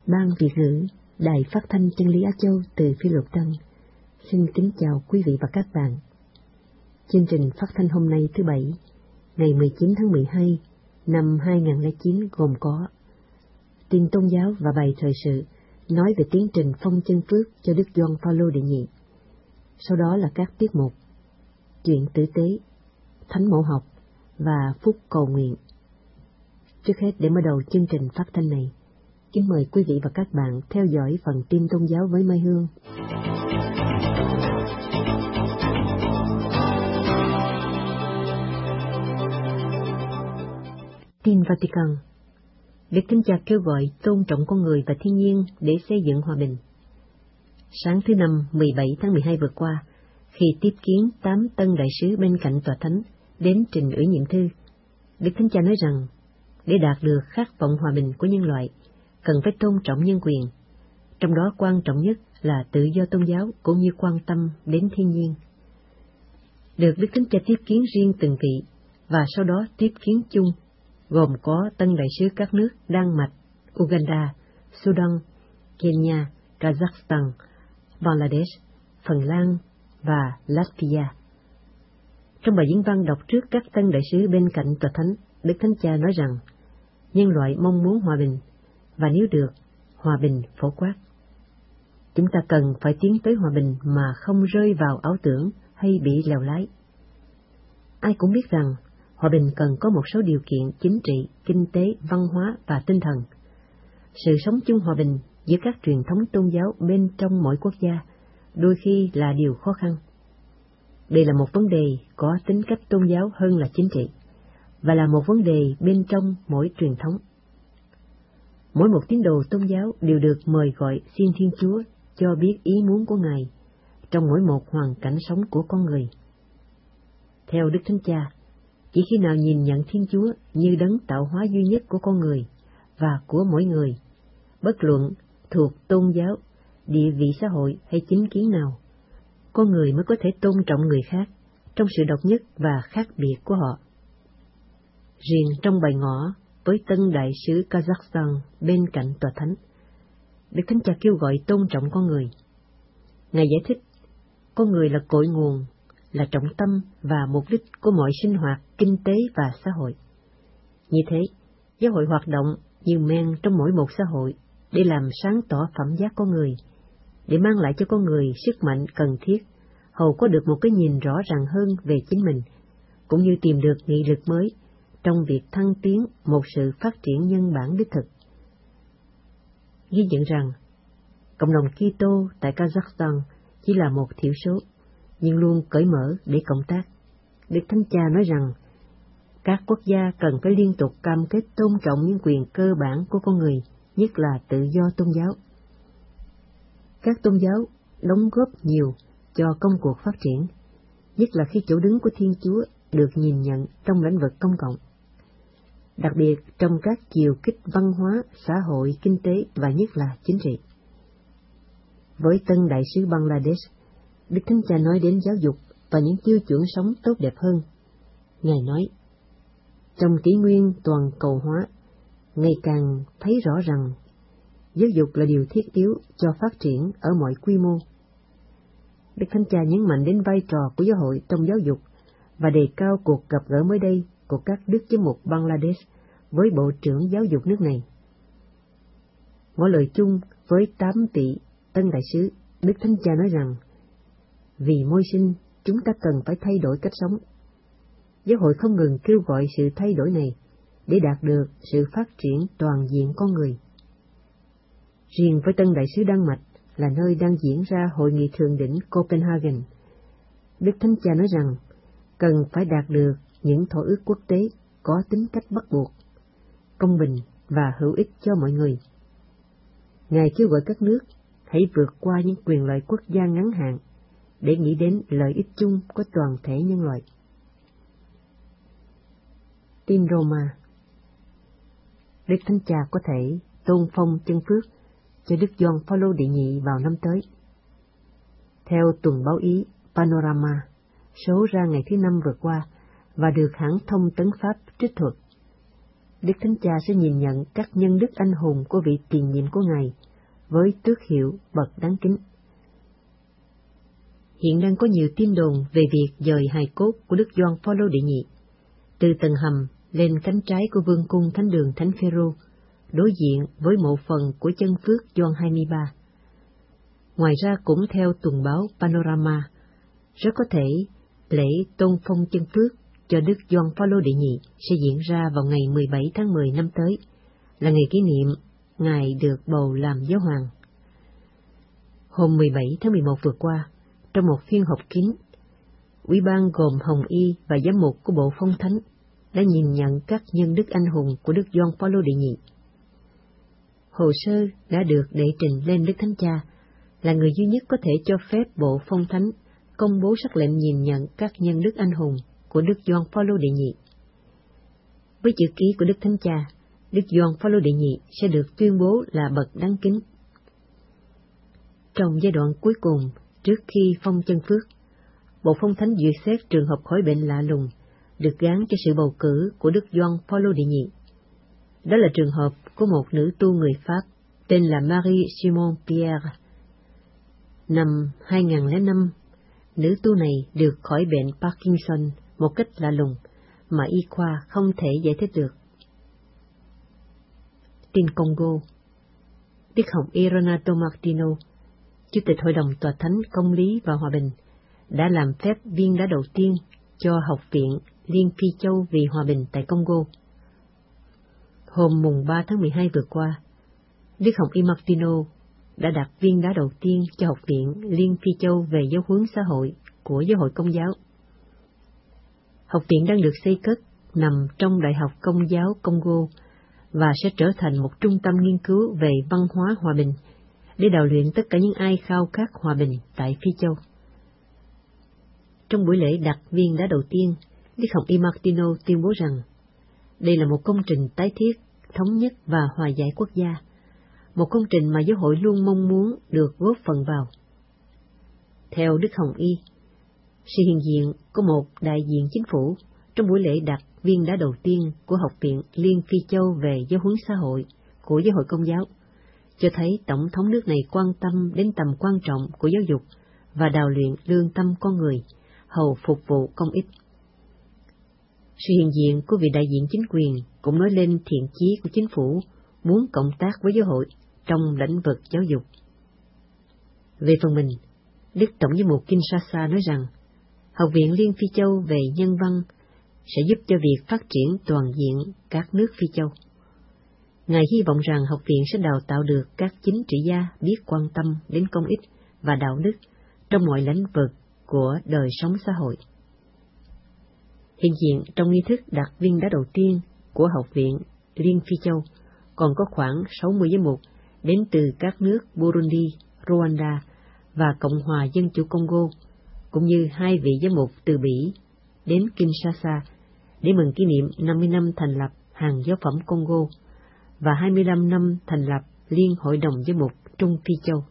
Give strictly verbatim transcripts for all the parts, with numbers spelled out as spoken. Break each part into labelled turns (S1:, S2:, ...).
S1: Ban Việt ngữ, Đài Phát thanh Chân lý Á Châu từ Phi Luật Tân, xin kính chào quý vị và các bạn. Chương trình phát thanh hôm nay thứ Bảy, ngày mười chín tháng mười hai năm hai nghìn không trăm lẻ chín gồm có tin tôn giáo và bài thời sự nói về tiến trình phong chân phước cho Đức Gioan Phaolô đệ nhị. Sau đó là các tiết mục chuyện tử tế, thánh mẫu học và phúc cầu nguyện. Trước hết, để mở đầu chương trình phát thanh này, kính mời quý vị và các bạn theo dõi phần tin tôn giáo với Mai Hương. Tin Vatican. Đức Thánh Cha kêu gọi tôn trọng con người và thiên nhiên để xây dựng hòa bình. Sáng thứ Năm mười bảy tháng mười hai vừa qua, khi tiếp kiến tám tân đại sứ bên cạnh tòa thánh đến trình ủy nhiệm thư, Đức Thánh Cha nói rằng để đạt được khát vọng hòa bình của nhân loại, cần phải tôn trọng nhân quyền, trong đó quan trọng nhất là tự do tôn giáo cũng như quan tâm đến thiên nhiên. Được Đức Thánh Cha tiếp kiến riêng từng vị và sau đó tiếp kiến chung, gồm có tân đại sứ các nước Đan Mạch, Uganda, Sudan, Kenya, Kazakhstan, Bangladesh, Phần Lan và Latvia. Trong bài diễn văn đọc trước các tân đại sứ bên cạnh tòa thánh, Đức Thánh Cha nói rằng nhân loại mong muốn hòa bình, và nếu được, hòa bình phổ quát. Chúng ta cần phải tiến tới hòa bình mà không rơi vào ảo tưởng hay bị lèo lái. Ai cũng biết rằng hòa bình cần có một số điều kiện chính trị, kinh tế, văn hóa và tinh thần. Sự sống chung hòa bình giữa các truyền thống tôn giáo bên trong mỗi quốc gia đôi khi là điều khó khăn. Đây là một vấn đề có tính cách tôn giáo hơn là chính trị, và là một vấn đề bên trong mỗi truyền thống. Mỗi một tín đồ tôn giáo đều được mời gọi xin Thiên Chúa cho biết ý muốn của Ngài trong mỗi một hoàn cảnh sống của con người. Theo Đức Thánh Cha, chỉ khi nào nhìn nhận Thiên Chúa như đấng tạo hóa duy nhất của con người và của mỗi người, bất luận thuộc tôn giáo, địa vị xã hội hay chính kiến nào, con người mới có thể tôn trọng người khác trong sự độc nhất và khác biệt của họ. Riêng trong bài ngỏ với tân đại sứ Kazakhstan bên cạnh tòa thánh, Đức Thánh Cha kêu gọi tôn trọng con người. Ngài giải thích, con người là cội nguồn, là trọng tâm và mục đích của mọi sinh hoạt, kinh tế và xã hội. Như thế, giáo hội hoạt động như men trong mỗi một xã hội để làm sáng tỏ phẩm giác con người, để mang lại cho con người sức mạnh cần thiết, hầu có được một cái nhìn rõ ràng hơn về chính mình, cũng như tìm được nghị lực mới trong việc thăng tiến một sự phát triển nhân bản đích thực. Ghi nhận rằng, cộng đồng Kitô tại Kazakhstan chỉ là một thiểu số, nhưng luôn cởi mở để cộng tác. Đức Thánh Cha nói rằng, các quốc gia cần phải liên tục cam kết tôn trọng những quyền cơ bản của con người, nhất là tự do tôn giáo. Các tôn giáo đóng góp nhiều cho công cuộc phát triển, nhất là khi chỗ đứng của Thiên Chúa được nhìn nhận trong lĩnh vực công cộng, đặc biệt trong các chiều kích văn hóa, xã hội, kinh tế và nhất là chính trị. Với tân đại sứ Bangladesh, Đức Thánh Cha nói đến giáo dục và những tiêu chuẩn sống tốt đẹp hơn. Ngài nói, trong kỷ nguyên toàn cầu hóa, ngày càng thấy rõ rằng giáo dục là điều thiết yếu cho phát triển ở mọi quy mô. Đức Thánh Cha nhấn mạnh đến vai trò của giáo hội trong giáo dục và đề cao cuộc gặp gỡ mới đây của các đức giám mục Bangladesh với Bộ trưởng Giáo dục nước này. Ngỏ lời chung với tám vị tân đại sứ, Đức Thánh Cha nói rằng, vì môi sinh, chúng ta cần phải thay đổi cách sống. Giáo hội không ngừng kêu gọi sự thay đổi này để đạt được sự phát triển toàn diện con người. Riêng với tân đại sứ Đan Mạch là nơi đang diễn ra hội nghị thượng đỉnh Copenhagen, Đức Thánh Cha nói rằng cần phải đạt được những thỏa ước quốc tế có tính cách bắt buộc, công bình và hữu ích cho mọi người. Ngài kêu gọi các nước hãy vượt qua những quyền lợi quốc gia ngắn hạn để nghĩ đến lợi ích chung của toàn thể nhân loại. Tin Roma. Đức Thánh Cha có thể tôn phong chân phước cho Đức Gioan Phaolô đệ nhị vào năm tới. Theo tuần báo Ý Panorama, số ra ngày thứ Năm vừa qua và được hãng thông tấn Pháp trích thuật, Đức Thánh Cha sẽ nhìn nhận các nhân đức anh hùng của vị tiền nhiệm của Ngài với tước hiệu bậc đáng kính. Hiện đang có nhiều tin đồn về việc dời hài cốt của Đức Gioan Phaolô đệ nhị từ tầng hầm lên cánh trái của vương cung thánh đường Thánh Phêrô, đối diện với mộ phần của chân phước Gioan hai mươi ba. Ngoài ra, cũng theo tuần báo Panorama, rất có thể lễ tôn phong chân phước cho Đức Gioan Phaolô đệ nhị sẽ diễn ra vào ngày mười bảy tháng mười năm tới, là ngày kỷ niệm Ngài được bầu làm giáo hoàng. Hôm mười bảy tháng mười một vừa qua, trong một phiên họp kín, Ủy ban gồm Hồng Y và giám mục của Bộ Phong Thánh đã nhìn nhận các nhân đức anh hùng của Đức Gioan Phaolô đệ nhị. Hồ sơ đã được đệ trình lên Đức Thánh Cha, là người duy nhất có thể cho phép Bộ Phong Thánh công bố sắc lệnh nhìn nhận các nhân đức anh hùng của Đức Gioan Phaolô đệ nhị. Với chữ ký của Đức Thánh Cha, Đức Gioan Phaolô đệ nhị sẽ được tuyên bố là bậc đáng kính. Trong giai đoạn cuối cùng, trước khi phong chân phước, Bộ Phong Thánh duyệt xét trường hợp khỏi bệnh lạ lùng được gán cho sự bầu cử của Đức Gioan Phaolô đệ nhị. Đó là trường hợp của một nữ tu người Pháp tên là Marie Simon Pierre. Năm hai nghìn không trăm lẻ năm, nữ tu này được khỏi bệnh Parkinson một cách lạ lùng mà y khoa không thể giải thích được. Tin Congo, Đức Hồng Y Renato Martino, Chủ tịch Hội đồng Tòa Thánh Công lý và Hòa bình, đã làm phép viên đá đầu tiên cho Học viện Liên Phi Châu vì Hòa bình tại Congo. Hôm mùng ba tháng mười hai vừa qua, Đức Hồng Y Martino đã đặt viên đá đầu tiên cho Học viện Liên Phi Châu về giáo huấn xã hội của Giáo hội Công giáo. Học viện đang được xây cất nằm trong Đại học Công giáo Congo và sẽ trở thành một trung tâm nghiên cứu về văn hóa hòa bình để đào luyện tất cả những ai khao khát hòa bình tại Phi Châu. Trong buổi lễ đặt viên đá đầu tiên, Đức Hồng Y Martino tuyên bố rằng đây là một công trình tái thiết, thống nhất và hòa giải quốc gia, một công trình mà giáo hội luôn mong muốn được góp phần vào. Theo Đức Hồng Y, sự hiện diện của một đại diện chính phủ trong buổi lễ đặt viên đá đầu tiên của Học viện Liên Phi Châu về giáo huấn xã hội của Giáo hội Công giáo cho thấy Tổng thống nước này quan tâm đến tầm quan trọng của giáo dục và đào luyện lương tâm con người, hầu phục vụ công ích. Sự hiện diện của vị đại diện chính quyền cũng nói lên thiện chí của chính phủ muốn cộng tác với giáo hội trong lĩnh vực giáo dục. Về phần mình, Đức Tổng giám mục Kinshasa nói rằng Học viện Liên Phi Châu về nhân văn sẽ giúp cho việc phát triển toàn diện các nước Phi Châu. Ngài hy vọng rằng học viện sẽ đào tạo được các chính trị gia biết quan tâm đến công ích và đạo đức trong mọi lĩnh vực của đời sống xã hội. Hiện diện trong nghi thức đặt viên đá đầu tiên của Học viện Liên Phi Châu còn có khoảng sáu mươi giám mục đến từ các nước Burundi, Rwanda và Cộng hòa Dân chủ Congo, cũng như hai vị giám mục từ Bỉ đến Kinshasa để mừng kỷ niệm năm mươi năm thành lập Hàng Giáo phẩm Congo và hai mươi lăm năm thành lập Liên Hội đồng Giám mục Trung Phi Châu.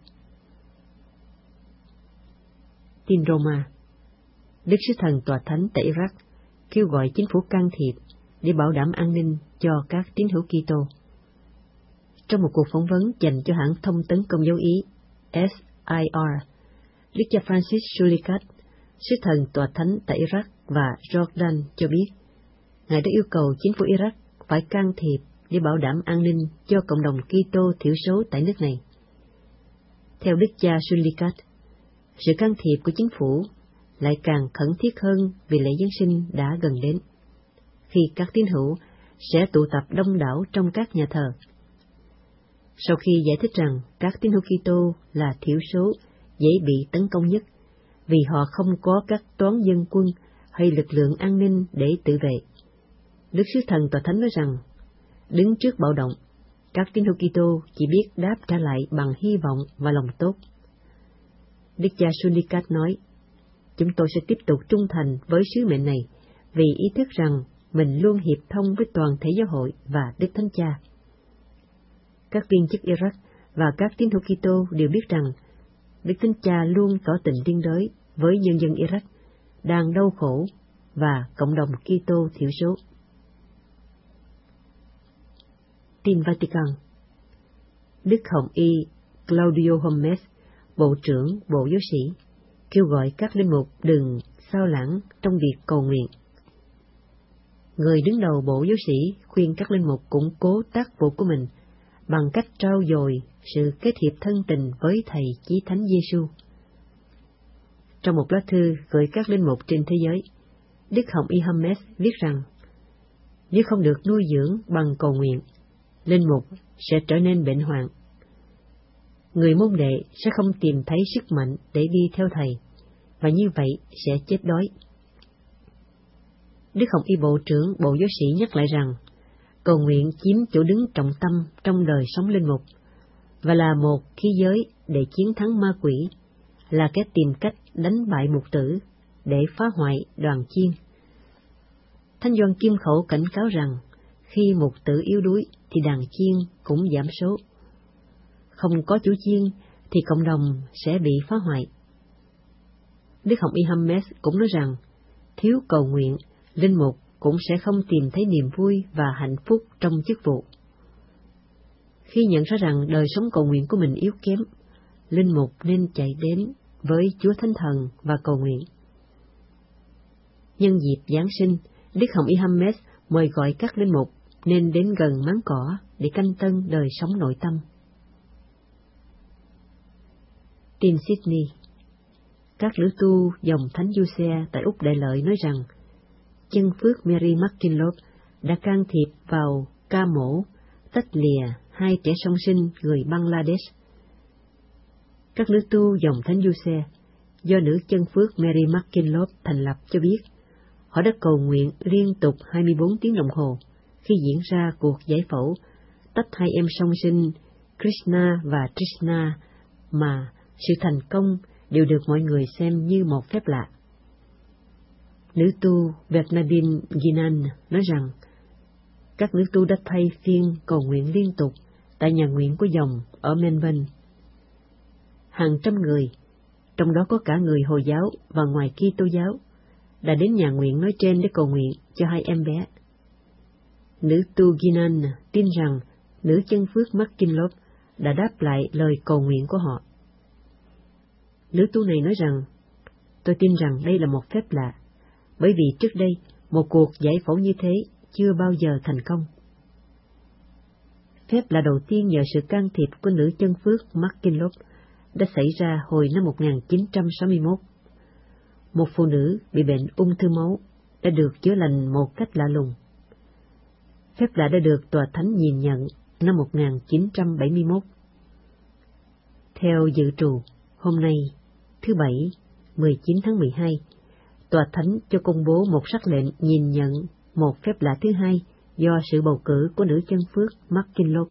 S1: Tin Roma, Đức Sứ Thần Tòa Thánh tại Iraq kêu gọi chính phủ can thiệp để bảo đảm an ninh cho các tín hữu Kitô. Trong một cuộc phỏng vấn dành cho hãng thông tấn Công giáo Ý S I R, Đức cha Francis Sulicat, Sứ Thần Tòa Thánh tại Iraq và Jordan cho biết, Ngài đã yêu cầu chính phủ Iraq phải can thiệp để bảo đảm an ninh cho cộng đồng Kitô thiểu số tại nước này. Theo Đức cha Sulicat, sự can thiệp của chính phủ lại càng khẩn thiết hơn vì lễ Giáng sinh đã gần đến, khi các tín hữu sẽ tụ tập đông đảo trong các nhà thờ. Sau khi giải thích rằng các tín hữu Kitô là thiểu số dễ bị tấn công nhất vì họ không có các toán dân quân hay lực lượng an ninh để tự vệ, Đức Sứ Thần Tòa Thánh nói rằng, đứng trước bạo động, các tín hữu Kitô chỉ biết đáp trả lại bằng hy vọng và lòng tốt. Đức cha Sulicat nói, chúng tôi sẽ tiếp tục trung thành với sứ mệnh này vì ý thức rằng mình luôn hiệp thông với toàn thể giáo hội và Đức Thánh Cha. Các viên chức Iraq và các tín hữu Kitô đều biết rằng Đức Thánh Cha luôn tỏ tình liên đới với nhân dân Iraq đang đau khổ và cộng đồng Kitô thiểu số. tin Vatican. Đức Hồng Y Claudio Hommes, Bộ trưởng Bộ Giáo sĩ, kêu gọi các linh mục đừng sao lãng trong việc cầu nguyện. Người đứng đầu Bộ Giáo sĩ khuyên các linh mục củng cố tác vụ của mình bằng cách trau dồi sự kết hiệp thân tình với Thầy Chí Thánh Giêsu. Trong một lá thư gửi các linh mục trên thế giới, Đức Hồng Y Hommes viết rằng, nếu không được nuôi dưỡng bằng cầu nguyện, linh mục sẽ trở nên bệnh hoạn. Người môn đệ sẽ không tìm thấy sức mạnh để đi theo Thầy, và như vậy sẽ chết đói. Đức Hồng Y Bộ trưởng Bộ Giáo sĩ nhắc lại rằng, cầu nguyện chiếm chỗ đứng trọng tâm trong đời sống linh mục, và là một khí giới để chiến thắng ma quỷ, là cái tìm cách đánh bại mục tử để phá hoại đoàn chiên. Thánh Gioan Kim Khẩu cảnh cáo rằng, khi mục tử yếu đuối thì đàn chiên cũng giảm số. Không có chủ chiên thì cộng đồng sẽ bị phá hoại. Đức Hồng Y Hommes cũng nói rằng, thiếu cầu nguyện, linh mục cũng sẽ không tìm thấy niềm vui và hạnh phúc trong chức vụ. Khi nhận ra rằng đời sống cầu nguyện của mình yếu kém, linh mục nên chạy đến với Chúa Thánh Thần và cầu nguyện. Nhân dịp Giáng sinh, Đức Hồng Y Hommes mời gọi các linh mục nên đến gần máng cỏ để canh tân đời sống nội tâm. Tin Sydney. Các lữ tu dòng Thánh Giuse tại Úc Đại Lợi nói rằng, chân phước Mary McKinlop đã can thiệp vào ca mổ, tách lìa hai trẻ song sinh người Bangladesh. Các lữ tu dòng Thánh Giuse do nữ chân phước Mary McKinlop thành lập cho biết, họ đã cầu nguyện liên tục hai mươi bốn tiếng đồng hồ khi diễn ra cuộc giải phẫu tách hai em song sinh Krishna và Trishna, mà sự thành công đều được mọi người xem như một phép lạ. Nữ tu Bernadine Ginan nói rằng, các nữ tu đã thay phiên cầu nguyện liên tục tại nhà nguyện của dòng ở Melbourne. Hàng trăm người, trong đó có cả người Hồi giáo và ngoài Kitô giáo, đã đến nhà nguyện nói trên để cầu nguyện cho hai em bé. Nữ tu Ginan tin rằng nữ chân phước McKinlop đã đáp lại lời cầu nguyện của họ. Nữ tu này nói rằng, tôi tin rằng đây là một phép lạ, bởi vì trước đây một cuộc giải phẫu như thế chưa bao giờ thành công. Phép lạ đầu tiên nhờ sự can thiệp của nữ chân phước McKinlop đã xảy ra hồi năm một nghìn chín trăm sáu mươi mốt. Một phụ nữ bị bệnh ung thư máu đã được chữa lành một cách lạ lùng. Phép lạ đã được Tòa Thánh nhìn nhận năm một nghìn chín trăm bảy mươi mốt. Theo dự trù, hôm nay, thứ Bảy, mười chín tháng mười hai, Tòa Thánh cho công bố một sắc lệnh nhìn nhận một phép lạ thứ hai do sự bầu cử của nữ chân phước McKinlop.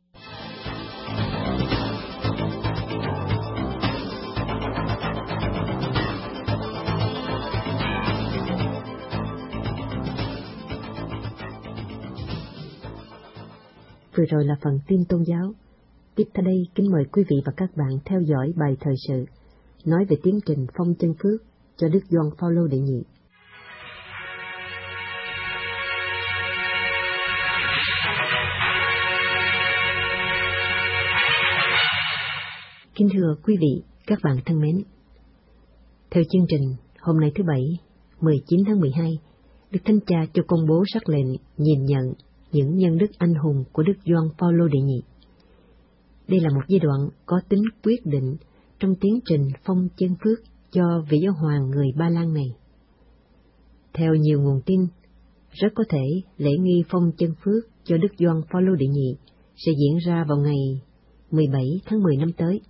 S1: Vừa rồi là phần tin tôn giáo. Tiếp theo đây, kính mời quý vị và các bạn theo dõi bài thời sự nói về tiến trình phong chân phước cho Đức Gioan Phaolô đệ nhị. Kính thưa quý vị, các bạn thân mến, theo chương trình, hôm nay thứ Bảy, mười chín tháng mười hai, Đức Thánh Cha cho công bố sắc lệnh nhìn nhận những nhân đức anh hùng của Đức Gioan Phaolô đệ nhị. Đây là một giai đoạn có tính quyết định trong tiến trình phong chân phước cho vị giáo hoàng người Ba Lan này. Theo nhiều nguồn tin, rất có thể lễ nghi phong chân phước cho Đức Gioan Phaolô đệ nhị sẽ diễn ra vào ngày mười bảy tháng mười năm tới.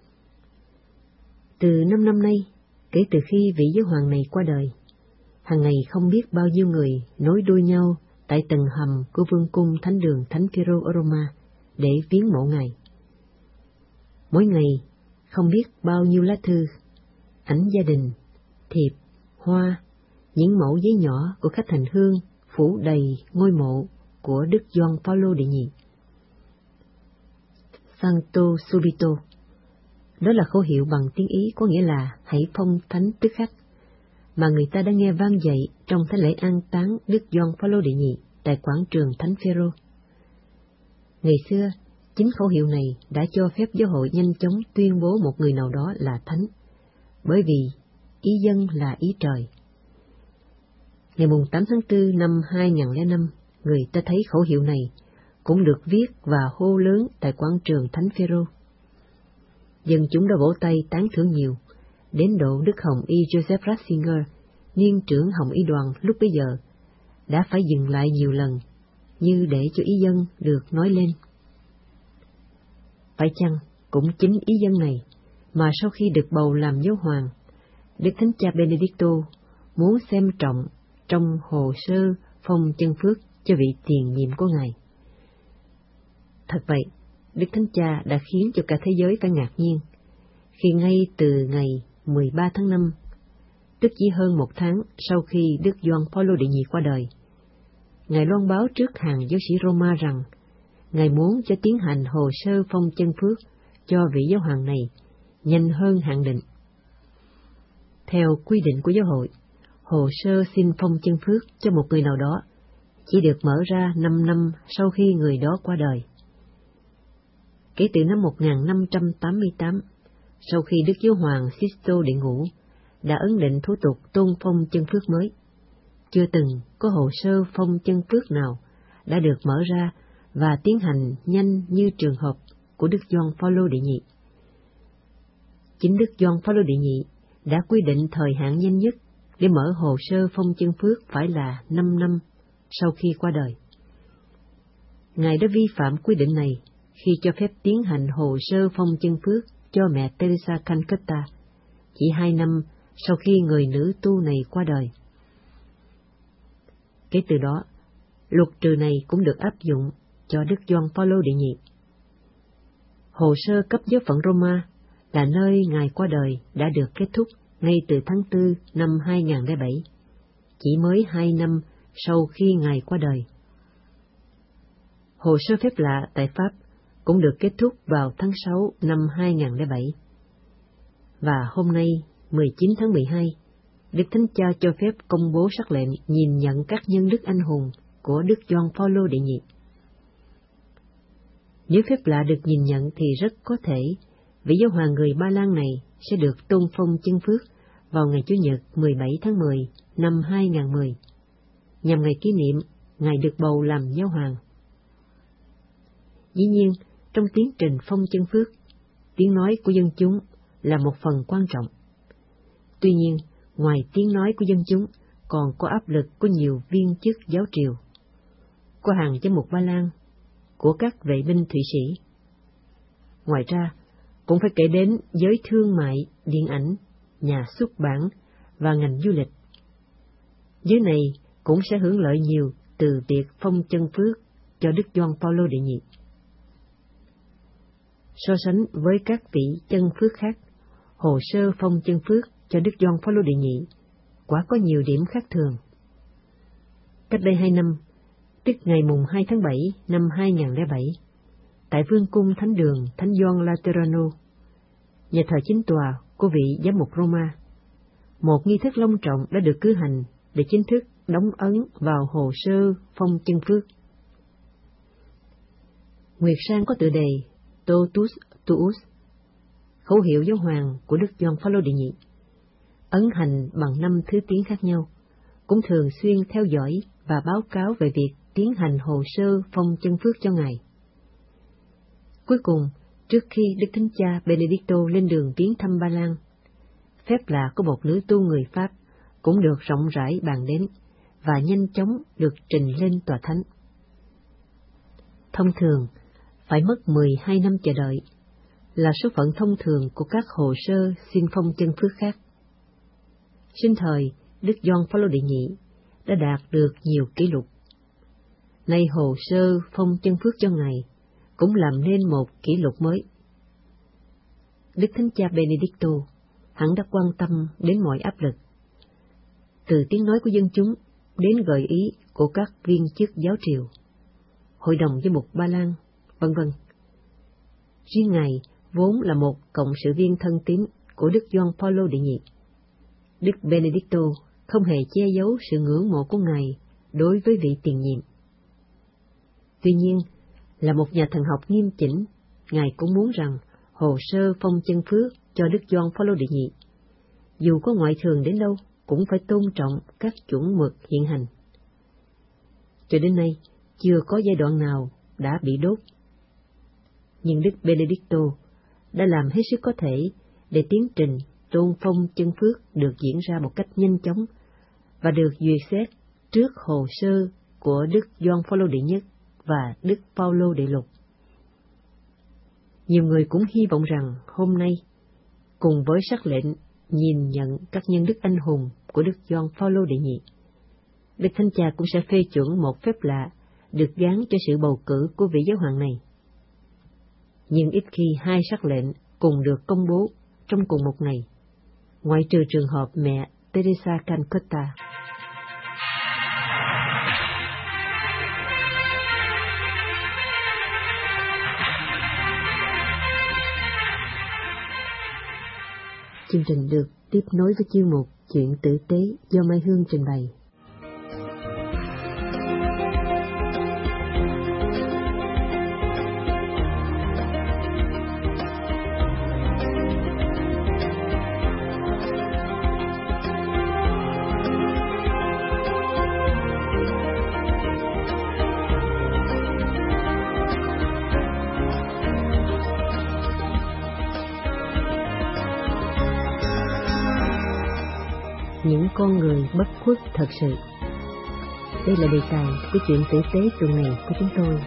S1: Từ năm năm nay, kể từ khi vị giáo hoàng này qua đời, hàng ngày không biết bao nhiêu người nối đuôi nhau tại tầng hầm của vương cung Thánh đường Thánh Phêrô ở Roma để viếng mộ ngài. Mỗi ngày, không biết bao nhiêu lá thư, ảnh gia đình, thiệp, hoa, những mẫu giấy nhỏ của khách hành hương phủ đầy ngôi mộ của Đức Gioan Phaolô đệ nhị. Sancto subito, đó là khẩu hiệu bằng tiếng Ý có nghĩa là hãy phong thánh tức khắc, mà người ta đã nghe vang dậy trong thánh lễ an táng Đức Gioan Phaolô đệ nhị tại quảng trường Thánh Phêrô. Ngày xưa, chính khẩu hiệu này đã cho phép giáo hội nhanh chóng tuyên bố một người nào đó là thánh, bởi vì ý dân là ý trời. Ngày tám tháng tư năm hai nghìn lẻ năm, người ta thấy khẩu hiệu này cũng được viết và hô lớn tại quảng trường Thánh Phêrô. Dân chúng đã vỗ tay tán thưởng nhiều, đến độ Đức Hồng Y Joseph Ratzinger, niên trưởng Hồng Y đoàn lúc bấy giờ, đã phải dừng lại nhiều lần, như để cho ý dân được nói lên. Phải chăng cũng chính ý dân này mà sau khi được bầu làm giáo hoàng, Đức Thánh Cha Benedicto muốn xem trọng trong hồ sơ phong chân phước cho vị tiền nhiệm của Ngài. Thật vậy, Đức Thánh Cha đã khiến cho cả thế giới phải ngạc nhiên, khi ngay từ ngày mười ba tháng năm, tức chỉ hơn một tháng sau khi Đức Gioan Phaolô đệ nhị qua đời, Ngài loan báo trước hàng giáo sĩ Roma rằng Ngài muốn cho tiến hành hồ sơ phong chân phước cho vị giáo hoàng này nhanh hơn hạn định. Theo quy định của giáo hội, hồ sơ xin phong chân phước cho một người nào đó chỉ được mở ra năm năm sau khi người đó qua đời. Kể từ năm một nghìn năm trăm tám mươi tám, sau khi Đức Giáo hoàng Sisto đệ ngũ đã ấn định thủ tục tôn phong chân phước mới, chưa từng có hồ sơ phong chân phước nào đã được mở ra và tiến hành nhanh như trường hợp của Đức Gioan Phaolô đệ nhị. Chính Đức Gioan Phaolô đệ nhị đã quy định thời hạn nhanh nhất để mở hồ sơ phong chân phước phải là năm năm sau khi qua đời. Ngài đã vi phạm quy định này khi cho phép tiến hành hồ sơ phong chân phước cho mẹ Teresa Calcutta chỉ hai năm sau khi người nữ tu này qua đời. Kể từ đó, luật trừ này cũng được áp dụng cho Đức Gioan Phaolô đệ nhị. Hồ sơ cấp giáo phận Roma là nơi Ngài qua đời đã được kết thúc ngay từ tháng tư năm hai nghìn lẻ bảy, chỉ mới hai năm sau khi Ngài qua đời. Hồ sơ phép lạ tại Pháp cũng được kết thúc vào tháng sáu năm hai nghìn lẻ bảy. Và hôm nay, mười chín tháng mười hai, Đức Thánh Cha cho phép công bố sắc lệnh nhìn nhận các nhân đức anh hùng của Đức Gioan Phaolô đệ nhị. Nếu phép lạ được nhìn nhận thì rất có thể vị giáo hoàng người Ba Lan này sẽ được tôn phong chân phước vào ngày Chủ nhật mười bảy tháng mười năm hai nghìn không trăm mười, nhằm ngày kỷ niệm Ngài được bầu làm giáo hoàng. Dĩ nhiên, trong tiến trình phong chân phước, tiếng nói của dân chúng là một phần quan trọng. Tuy nhiên, ngoài tiếng nói của dân chúng, còn có áp lực của nhiều viên chức giáo triều, của hàng giám mục Ba Lan, của các vệ binh Thụy Sĩ. Ngoài ra, cũng phải kể đến giới thương mại, điện ảnh, nhà xuất bản và ngành du lịch. Giới này cũng sẽ hưởng lợi nhiều từ việc phong chân phước cho Đức Gioan Phaolô đệ nhị. So sánh với các vị chân phước khác, hồ sơ phong chân phước cho Đức Gioan Phaolô đệ nhị quả có nhiều điểm khác thường. Cách đây hai năm, tức ngày mùng hai tháng bảy năm hai nghìn không trăm lẻ bảy, tại Vương cung Thánh đường Thánh Gioan Laterano, nhà thờ chính tòa của vị giám mục Roma, một nghi thức long trọng đã được cử hành để chính thức đóng ấn vào hồ sơ phong chân phước. Nguyệt sang có tựa đề Totus Tuus, khẩu hiệu giáo hoàng của Đức Gioan Phaolô đệ nhị, ấn hành bằng năm thứ tiếng khác nhau, cũng thường xuyên theo dõi và báo cáo về việc tiến hành hồ sơ phong chân phước cho Ngài. Cuối cùng, trước khi Đức Thánh Cha Benedicto lên đường viếng thăm Ba Lan, phép lạ của một nữ tu người Pháp cũng được rộng rãi bàn đến và nhanh chóng được trình lên tòa thánh. Thông thường, phải mất mười hai năm chờ đợi, là số phận thông thường của các hồ sơ xin phong chân phước khác. Sinh thời, Đức Gioan Phaolô đệ nhị đã đạt được nhiều kỷ lục. Nay hồ sơ phong chân phước cho Ngài cũng làm nên một kỷ lục mới. Đức Thánh Cha Benedicto hẳn đã quan tâm đến mọi áp lực, từ tiếng nói của dân chúng đến gợi ý của các viên chức giáo triều, hội đồng giám mục Ba Lan, vân vân. Riêng Ngài vốn là một cộng sự viên thân tín của Đức Gioan Phaolô đệ nhị. Đức Benedicto không hề che giấu sự ngưỡng mộ của Ngài đối với vị tiền nhiệm. Tuy nhiên, Là một nhà thần học nghiêm chỉnh, Ngài cũng muốn rằng hồ sơ phong chân phước cho Đức Gioan Phaolô đệ nhị, dù có ngoại thường đến đâu, cũng phải tôn trọng các chuẩn mực hiện hành. Cho đến nay, chưa có giai đoạn nào đã bị đốt. Nhưng Đức Benedicto đã làm hết sức có thể để tiến trình tôn phong chân phước được diễn ra một cách nhanh chóng và được duyệt xét trước hồ sơ của Đức Gioan Phaolô đệ nhất và Đức Phaolô đệ lục. Nhiều người cũng hy vọng rằng hôm nay, cùng với sắc lệnh nhìn nhận các nhân đức anh hùng của Đức Gioan Phaolô đệ nhị, Đức Thánh Cha cũng sẽ phê chuẩn một phép lạ được gán cho sự bầu cử của vị giáo hoàng này. Nhưng ít khi hai sắc lệnh cùng được công bố trong cùng một ngày, ngoại trừ trường hợp mẹ Teresa Calcutta. Chương trình được tiếp nối với chuyên mục Chuyện tử tế do Mai Hương trình bày. Những con người bất khuất thật sự. Đây là đề tài của Chuyện tử tế tuần này của chúng tôi.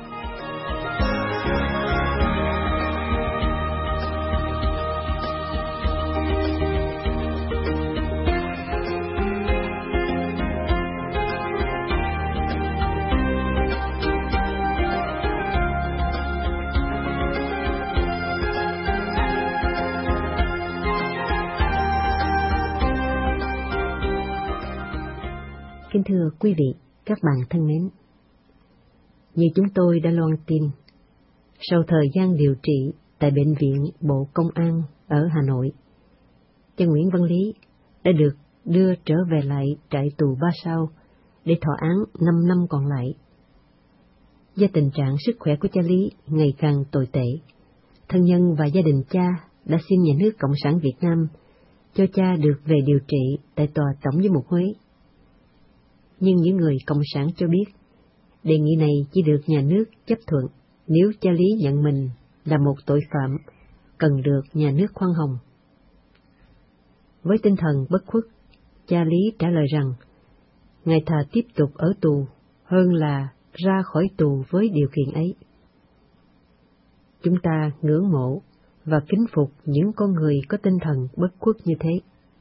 S1: Kính thưa quý vị, các bạn thân mến, như chúng tôi đã loan tin, sau thời gian điều trị tại Bệnh viện Bộ Công an ở Hà Nội, cha Nguyễn Văn Lý đã được đưa trở về lại trại tù Ba Sao để thọ án năm năm còn lại. Do tình trạng sức khỏe của cha Lý ngày càng tồi tệ, thân nhân và gia đình cha đã xin nhà nước Cộng sản Việt Nam cho cha được về điều trị tại tòa Tổng giám mục Huế. Nhưng những người cộng sản cho biết, đề nghị này chỉ được nhà nước chấp thuận nếu cha Lý nhận mình là một tội phạm, cần được nhà nước khoan hồng. Với tinh thần bất khuất, cha Lý trả lời rằng, Ngài thà tiếp tục ở tù hơn là ra khỏi tù với điều kiện ấy. Chúng ta ngưỡng mộ và kính phục những con người có tinh thần bất khuất như thế.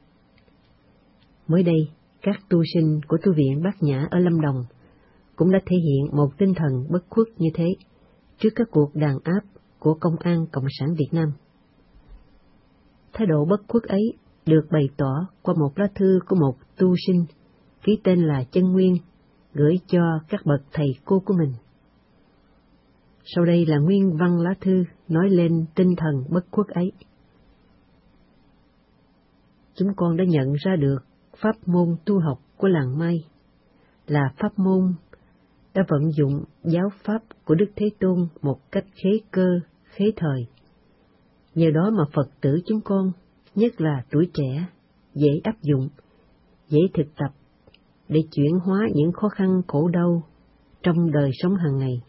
S1: Mới đây, các tu sinh của tu viện Bát Nhã ở Lâm Đồng cũng đã thể hiện một tinh thần bất khuất như thế trước các cuộc đàn áp của Công an Cộng sản Việt Nam. Thái độ bất khuất ấy được bày tỏ qua một lá thư của một tu sinh ký tên là Chân Nguyên gửi cho các bậc thầy cô của mình. Sau đây là nguyên văn lá thư nói lên tinh thần bất khuất ấy. Chúng con đã nhận ra được pháp môn tu học của làng Mai là pháp môn đã vận dụng giáo pháp của Đức Thế Tôn một cách khế cơ, khế thời. Nhờ đó mà Phật tử chúng con, nhất là tuổi trẻ, dễ áp dụng, dễ thực tập để chuyển hóa những khó khăn khổ đau trong đời sống hàng ngày.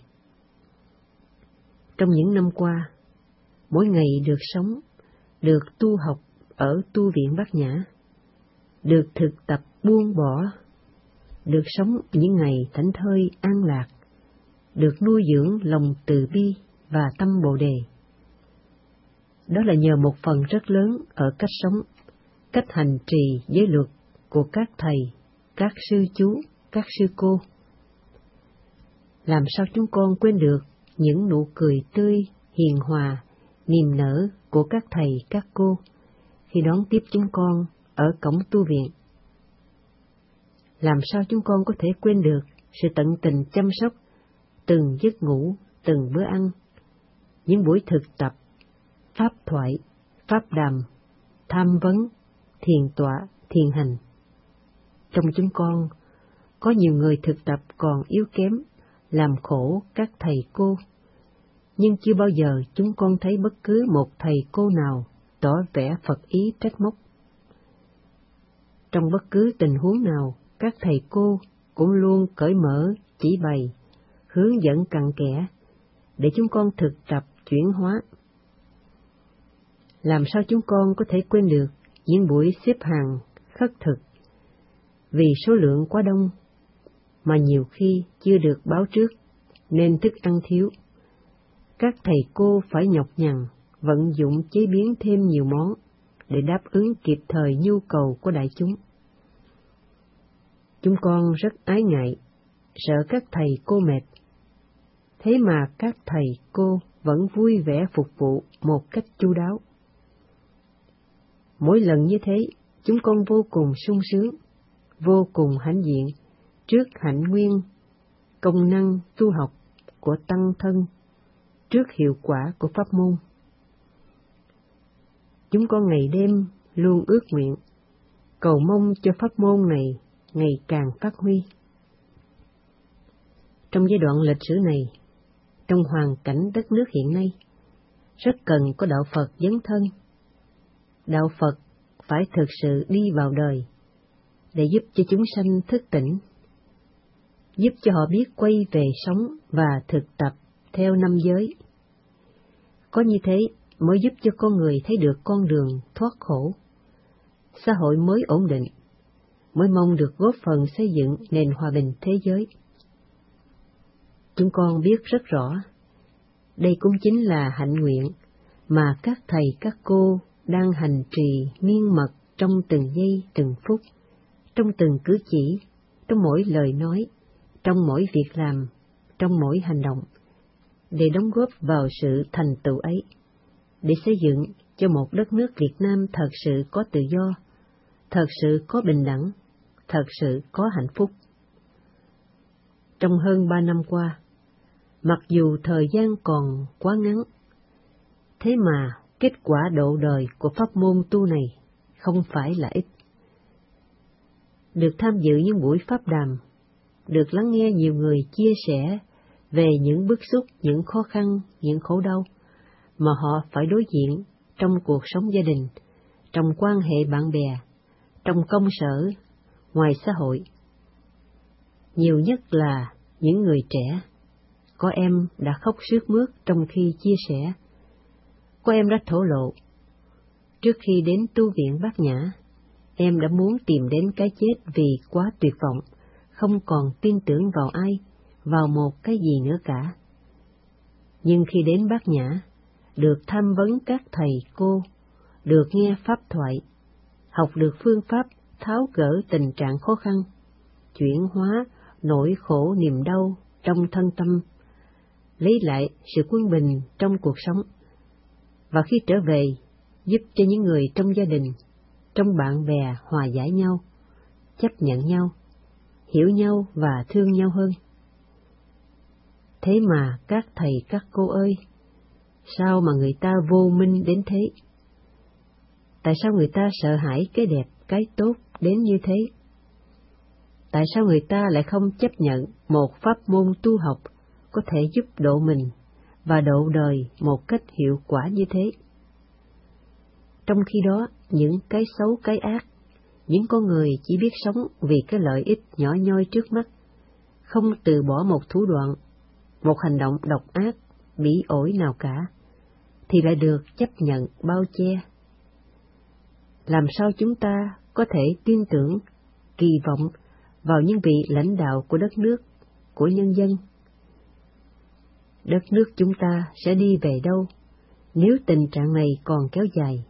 S1: Trong những năm qua, mỗi ngày được sống, được tu học ở tu viện Bát Nhã, được thực tập buông bỏ, được sống những ngày thảnh thơi an lạc, được nuôi dưỡng lòng từ bi và tâm Bồ Đề. Đó là nhờ một phần rất lớn ở cách sống, cách hành trì giới luật của các thầy, các sư chú, các sư cô. Làm sao chúng con quên được những nụ cười tươi, hiền hòa, niềm nở của các thầy, các cô khi đón tiếp chúng con ở cổng tu viện? Làm sao chúng con có thể quên được sự tận tình chăm sóc từng giấc ngủ, từng bữa ăn, những buổi thực tập, pháp thoại, pháp đàm, tham vấn, thiền tọa, thiền hành. Trong chúng con, có nhiều người thực tập còn yếu kém, làm khổ các thầy cô, nhưng chưa bao giờ chúng con thấy bất cứ một thầy cô nào tỏ vẻ Phật ý trách móc. Trong bất cứ tình huống nào, các thầy cô cũng luôn cởi mở, chỉ bày, hướng dẫn cặn kẽ, để chúng con thực tập chuyển hóa. Làm sao chúng con có thể quên được những buổi xếp hàng khất thực, vì số lượng quá đông, mà nhiều khi chưa được báo trước, nên thức ăn thiếu. Các thầy cô phải nhọc nhằn, vận dụng chế biến thêm nhiều món, để đáp ứng kịp thời nhu cầu của đại chúng. Chúng con rất ái ngại, sợ các thầy cô mệt. Thế mà các thầy cô vẫn vui vẻ phục vụ một cách chu đáo. Mỗi lần như thế, chúng con vô cùng sung sướng, vô cùng hãnh diện trước hạnh nguyên, công năng tu học của tăng thân, trước hiệu quả của pháp môn. Chúng con ngày đêm luôn ước nguyện, cầu mong cho pháp môn này ngày càng phát huy. Trong giai đoạn lịch sử này, trong hoàn cảnh đất nước hiện nay, rất cần có đạo Phật dấn thân. Đạo Phật phải thực sự đi vào đời, để giúp cho chúng sanh thức tỉnh, giúp cho họ biết quay về sống và thực tập theo năm giới. Có như thế mới giúp cho con người thấy được con đường thoát khổ, xã hội mới ổn định, mới mong được góp phần xây dựng nền hòa bình thế giới. Chúng con biết rất rõ, đây cũng chính là hạnh nguyện mà các thầy các cô đang hành trì miên mật trong từng giây từng phút, trong từng cử chỉ, trong mỗi lời nói, trong mỗi việc làm, trong mỗi hành động, để đóng góp vào sự thành tựu ấy, để xây dựng cho một đất nước Việt Nam thật sự có tự do, thật sự có bình đẳng, thật sự có hạnh phúc. Trong hơn ba năm qua, mặc dù thời gian còn quá ngắn, thế mà kết quả độ đời của pháp môn tu này không phải là ít. Được tham dự những buổi pháp đàm, được lắng nghe nhiều người chia sẻ về những bức xúc, những khó khăn, những khổ đau mà họ phải đối diện trong cuộc sống gia đình, trong quan hệ bạn bè, trong công sở, ngoài xã hội. Nhiều nhất là những người trẻ. Có em đã khóc sướt mướt trong khi chia sẻ. Có em đã thổ lộ. Trước khi đến tu viện Bát Nhã, em đã muốn tìm đến cái chết vì quá tuyệt vọng, không còn tin tưởng vào ai, vào một cái gì nữa cả. Nhưng khi đến Bát Nhã, được tham vấn các thầy cô, được nghe pháp thoại, học được phương pháp tháo gỡ tình trạng khó khăn, chuyển hóa nỗi khổ niềm đau trong thân tâm, lấy lại sự quân bình trong cuộc sống, và khi trở về, giúp cho những người trong gia đình, trong bạn bè hòa giải nhau, chấp nhận nhau, hiểu nhau và thương nhau hơn. Thế mà các thầy các cô ơi, sao mà người ta vô minh đến thế? Tại sao người ta sợ hãi cái đẹp, cái tốt đến như thế? Tại sao người ta lại không chấp nhận một pháp môn tu học có thể giúp độ mình và độ đời một cách hiệu quả như thế? Trong khi đó, những cái xấu cái ác, những con người chỉ biết sống vì cái lợi ích nhỏ nhoi trước mắt, không từ bỏ một thủ đoạn, một hành động độc ác, bỉ ổi nào cả, thì lại được chấp nhận bao che. Làm sao chúng ta có thể tin tưởng, kỳ vọng vào những vị lãnh đạo của đất nước, của nhân dân? Đất nước chúng ta sẽ đi về đâu nếu tình trạng này còn kéo dài?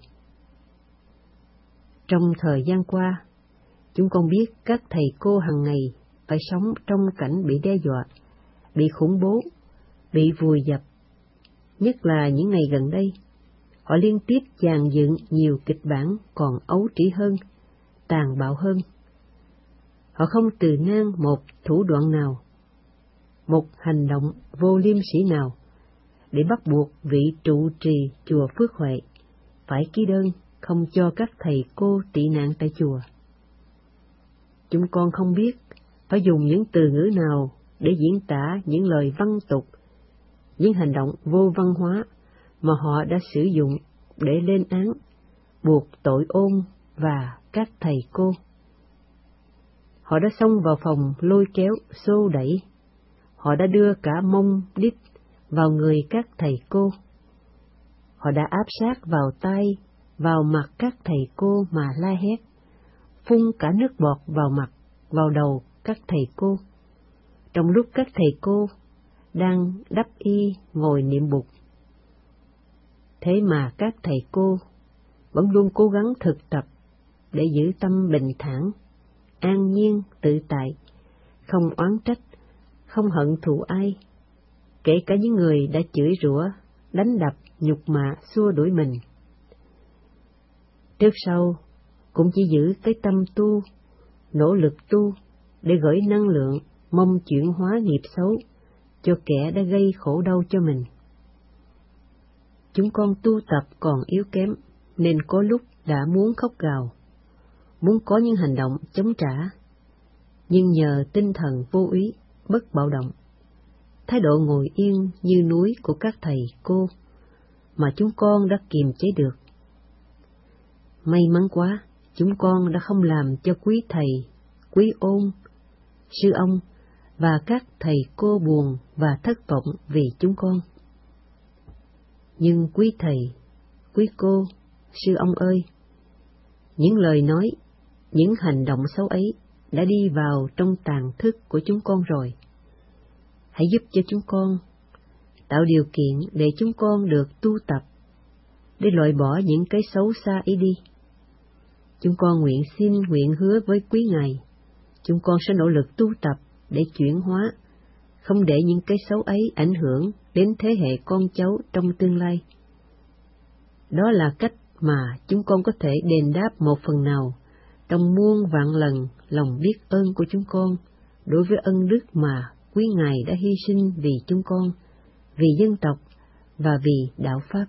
S1: Trong thời gian qua, chúng con biết các thầy cô hàng ngày phải sống trong cảnh bị đe dọa, bị khủng bố, bị vùi dập. Nhất là những ngày gần đây, họ liên tiếp dàn dựng nhiều kịch bản còn ấu trĩ hơn, tàn bạo hơn. Họ không từ ngang một thủ đoạn nào, một hành động vô liêm sỉ nào để bắt buộc vị trụ trì chùa Phước Huệ phải ký đơn không cho các thầy cô tị nạn tại chùa. Chúng con không biết phải dùng những từ ngữ nào để diễn tả những lời văn tục, những hành động vô văn hóa mà họ đã sử dụng để lên án, buộc tội ôn và các thầy cô. Họ đã xông vào phòng lôi kéo, xô đẩy. Họ đã đưa cả mông đít vào người các thầy cô. Họ đã áp sát vào tai, vào mặt các thầy cô mà la hét, phun cả nước bọt vào mặt, vào đầu các thầy cô, trong lúc các thầy cô đang đắp y ngồi niệm Bụt. Thế mà các thầy cô vẫn luôn cố gắng thực tập để giữ tâm bình thản, an nhiên, tự tại, không oán trách, không hận thù ai, kể cả những người đã chửi rủa, đánh đập, nhục mạ, xua đuổi mình. Trước sau, cũng chỉ giữ cái tâm tu, nỗ lực tu, để gửi năng lượng, mong chuyển hóa nghiệp xấu cho kẻ đã gây khổ đau cho mình. Chúng con tu tập còn yếu kém, nên có lúc đã muốn khóc gào, muốn có những hành động chống trả, nhưng nhờ tinh thần vô úy, bất bạo động, thái độ ngồi yên như núi của các thầy cô, mà chúng con đã kiềm chế được. May mắn quá, chúng con đã không làm cho quý thầy, quý ôn, sư ông và các thầy cô buồn và thất vọng vì chúng con. Nhưng quý thầy, quý cô, sư ông ơi, những lời nói, những hành động xấu ấy đã đi vào trong tàng thức của chúng con rồi. Hãy giúp cho chúng con, tạo điều kiện để chúng con được tu tập, để loại bỏ những cái xấu xa ấy đi. Chúng con nguyện xin, nguyện hứa với quý Ngài, chúng con sẽ nỗ lực tu tập để chuyển hóa, không để những cái xấu ấy ảnh hưởng đến thế hệ con cháu trong tương lai. Đó là cách mà chúng con có thể đền đáp một phần nào trong muôn vạn lần lòng biết ơn của chúng con đối với ân đức mà quý Ngài đã hy sinh vì chúng con, vì dân tộc và vì đạo Pháp.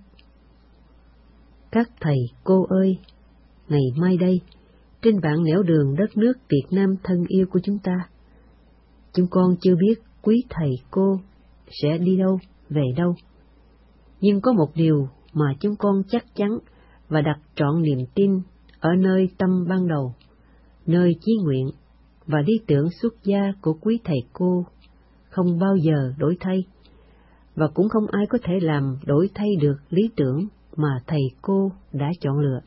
S1: Các thầy cô ơi, ngày mai đây, trên vạn nẻo đường đất nước Việt Nam thân yêu của chúng ta, chúng con chưa biết quý thầy cô sẽ đi đâu, về đâu. Nhưng có một điều mà chúng con chắc chắn và đặt trọn niềm tin ở nơi tâm ban đầu, nơi chí nguyện và lý tưởng xuất gia của quý thầy cô không bao giờ đổi thay, và cũng không ai có thể làm đổi thay được lý tưởng mà thầy cô đã chọn lựa.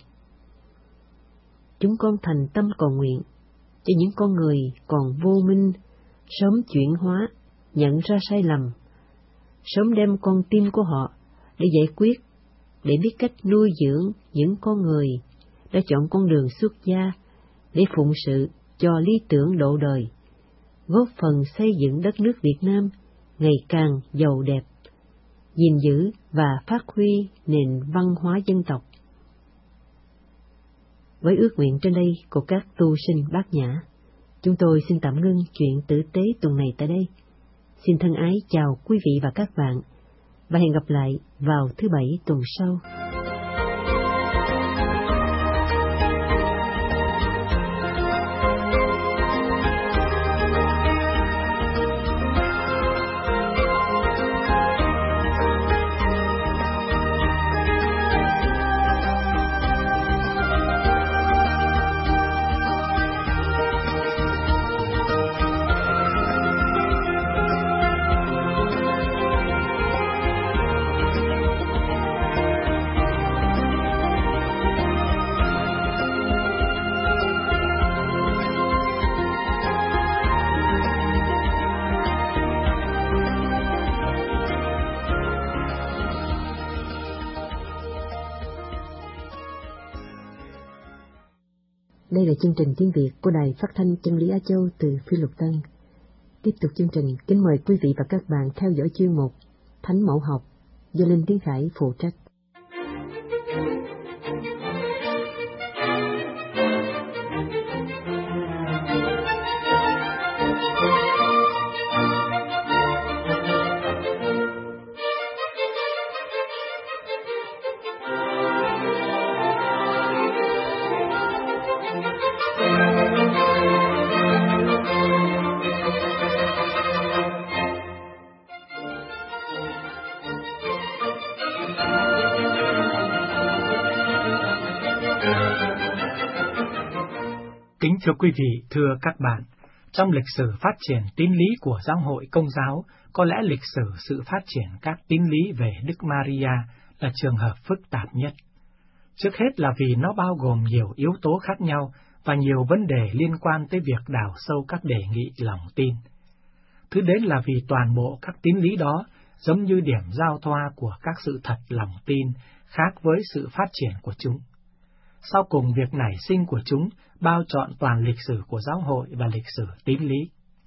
S1: Chúng con thành tâm cầu nguyện cho những con người còn vô minh sớm chuyển hóa, nhận ra sai lầm, sớm đem con tim của họ để giải quyết, để biết cách nuôi dưỡng những con người đã chọn con đường xuất gia để phụng sự cho lý tưởng độ đời, góp phần xây dựng đất nước Việt Nam ngày càng giàu đẹp, gìn giữ và phát huy nền văn hóa dân tộc. Với ước nguyện trên đây của các tu sinh Bát Nhã, chúng tôi xin tạm ngưng chuyện tử tế tuần này tại đây. Xin thân ái chào quý vị và các bạn, và hẹn gặp lại vào thứ Bảy tuần sau. Đây là chương trình tiếng Việt của Đài Phát thanh Chân lý Á Châu từ Phi Luật Tân. Tiếp tục chương trình, kính mời quý vị và các bạn theo dõi chuyên mục Thánh Mẫu Học do Linh Tiến Khải phụ trách.
S2: Kính thưa quý vị, thưa các bạn, trong lịch sử phát triển tín lý của giáo hội Công giáo, có lẽ lịch sử sự phát triển các tín lý về Đức Maria là trường hợp phức tạp nhất. Trước hết là vì nó bao gồm nhiều yếu tố khác nhau và nhiều vấn đề liên quan tới việc đào sâu các đề nghị lòng tin. Thứ đến là vì toàn bộ các tín lý đó giống như điểm giao thoa của các sự thật lòng tin khác với sự phát triển của chúng. Sau cùng, việc nảy sinh của chúng bao trọn toàn lịch sử của giáo hội và lịch sử tín lý.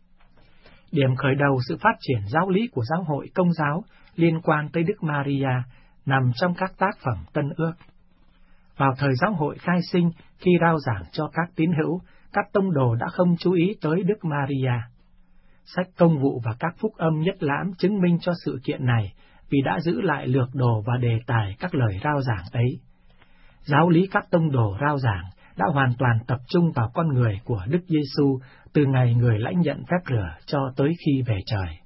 S2: Điểm khởi đầu sự phát triển giáo lý của giáo hội Công giáo liên quan tới Đức Maria nằm trong các tác phẩm Tân Ước. Vào thời giáo hội khai sinh, khi rao giảng cho các tín hữu, các tông đồ đã không chú ý tới Đức Maria. Sách Công vụ và các phúc âm nhất lãm chứng minh cho sự kiện này vì đã giữ lại lược đồ và đề tài các lời rao giảng ấy. Giáo lý các tông đồ rao giảng đã hoàn toàn tập trung vào con người của Đức Giêsu từ ngày người lãnh nhận phép rửa cho tới khi về trời.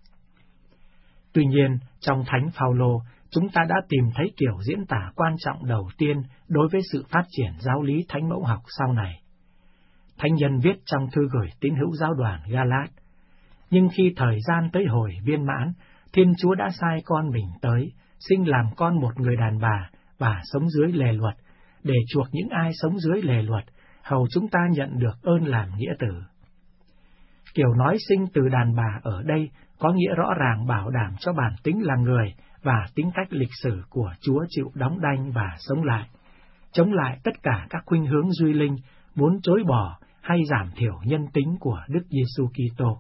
S2: Tuy nhiên, trong Thánh Phaolô, chúng ta đã tìm thấy kiểu diễn tả quan trọng đầu tiên đối với sự phát triển giáo lý thánh mẫu học sau này. Thánh nhân viết trong thư gửi tín hữu giáo đoàn Ga-lát: nhưng khi thời gian tới hồi viên mãn, Thiên Chúa đã sai con mình tới, sinh làm con một người đàn bà và sống dưới lề luật, để chuộc những ai sống dưới lề luật, hầu chúng ta nhận được ơn làm nghĩa tử. Kiểu nói sinh từ đàn bà ở đây có nghĩa rõ ràng bảo đảm cho bản tính là người và tính cách lịch sử của Chúa chịu đóng đanh và sống lại, chống lại tất cả các khuynh hướng duy linh, muốn chối bỏ hay giảm thiểu nhân tính của Đức Giêsu Kitô.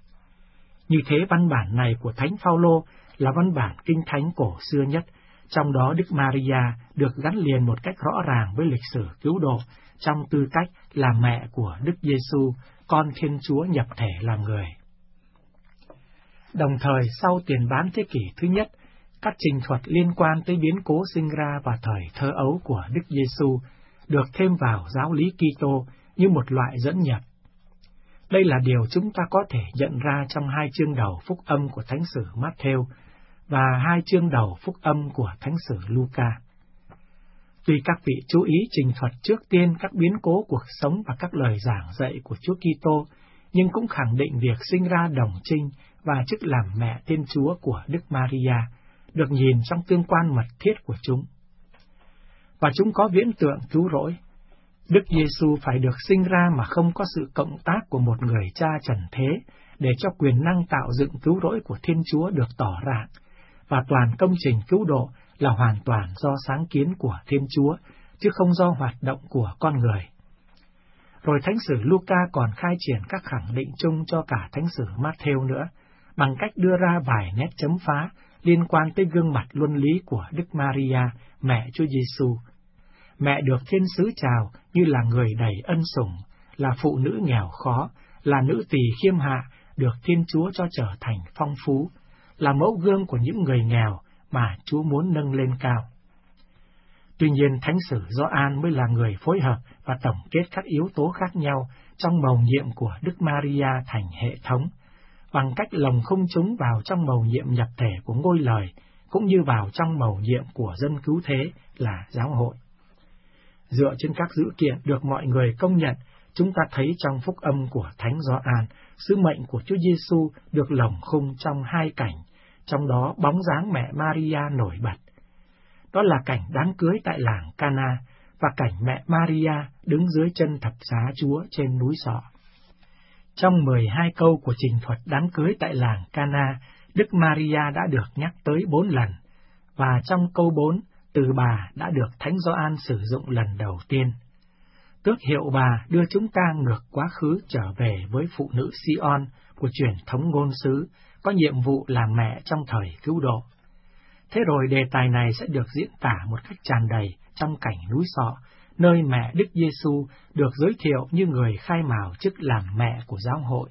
S2: Như thế, văn bản này của Thánh Phaolô là văn bản kinh thánh cổ xưa nhất, trong đó Đức Maria được gắn liền một cách rõ ràng với lịch sử cứu độ trong tư cách là mẹ của Đức Giêsu, con Thiên Chúa nhập thể làm người. Đồng thời, sau tiền bán thế kỷ thứ nhất, các trình thuật liên quan tới biến cố sinh ra và thời thơ ấu của Đức Giêsu được thêm vào giáo lý Kitô như một loại dẫn nhập. Đây là điều chúng ta có thể nhận ra trong hai chương đầu phúc âm của Thánh sử Matthew và hai chương đầu phúc âm của Thánh sử Luca. Tuy các vị chú ý trình thuật trước tiên các biến cố cuộc sống và các lời giảng dạy của Chúa Kitô, nhưng cũng khẳng định việc sinh ra đồng trinh và chức làm mẹ Thiên Chúa của Đức Maria được nhìn trong tương quan mật thiết của chúng. Và chúng có viễn tượng cứu rỗi. Đức Giêsu phải được sinh ra mà không có sự cộng tác của một người cha trần thế để cho quyền năng tạo dựng cứu rỗi của Thiên Chúa được tỏ rạng, và toàn công trình cứu độ là hoàn toàn do sáng kiến của Thiên Chúa, chứ không do hoạt động của con người. Rồi Thánh sử Luca còn khai triển các khẳng định chung cho cả Thánh sử Matthew nữa, bằng cách đưa ra vài nét chấm phá liên quan tới gương mặt luân lý của Đức Maria, mẹ Chúa Giêsu. Mẹ được thiên sứ chào như là người đầy ân sủng, là phụ nữ nghèo khó, là nữ tỳ khiêm hạ, được Thiên Chúa cho trở thành phong phú, là mẫu gương của những người nghèo mà Chúa muốn nâng lên cao. Tuy nhiên, Thánh sử Gioan mới là người phối hợp và tổng kết các yếu tố khác nhau trong mầu nhiệm của Đức Maria thành hệ thống, bằng cách lồng không chúng vào trong mầu nhiệm nhập thể của ngôi lời, cũng như vào trong mầu nhiệm của dân cứu thế là giáo hội. Dựa trên các dữ kiện được mọi người công nhận, chúng ta thấy trong phúc âm của Thánh Gioan, sứ mệnh của Chúa Giêsu được lồng khung trong hai cảnh, trong đó bóng dáng mẹ Maria nổi bật. Đó là cảnh đám cưới tại làng Cana và cảnh mẹ Maria đứng dưới chân thập giá Chúa trên núi Sọ. Trong mười hai câu của trình thuật đám cưới tại làng Cana, Đức Maria đã được nhắc tới bốn lần, và trong câu bốn, từ bà đã được Thánh Gioan sử dụng lần đầu tiên. Tước hiệu bà đưa chúng ta ngược quá khứ trở về với phụ nữ Sion của truyền thống ngôn sứ, có nhiệm vụ làm mẹ trong thời cứu độ. Thế rồi đề tài này sẽ được diễn tả một cách tràn đầy trong cảnh núi Sọ, nơi mẹ Đức Giêsu được giới thiệu như người khai mào chức làm mẹ của giáo hội.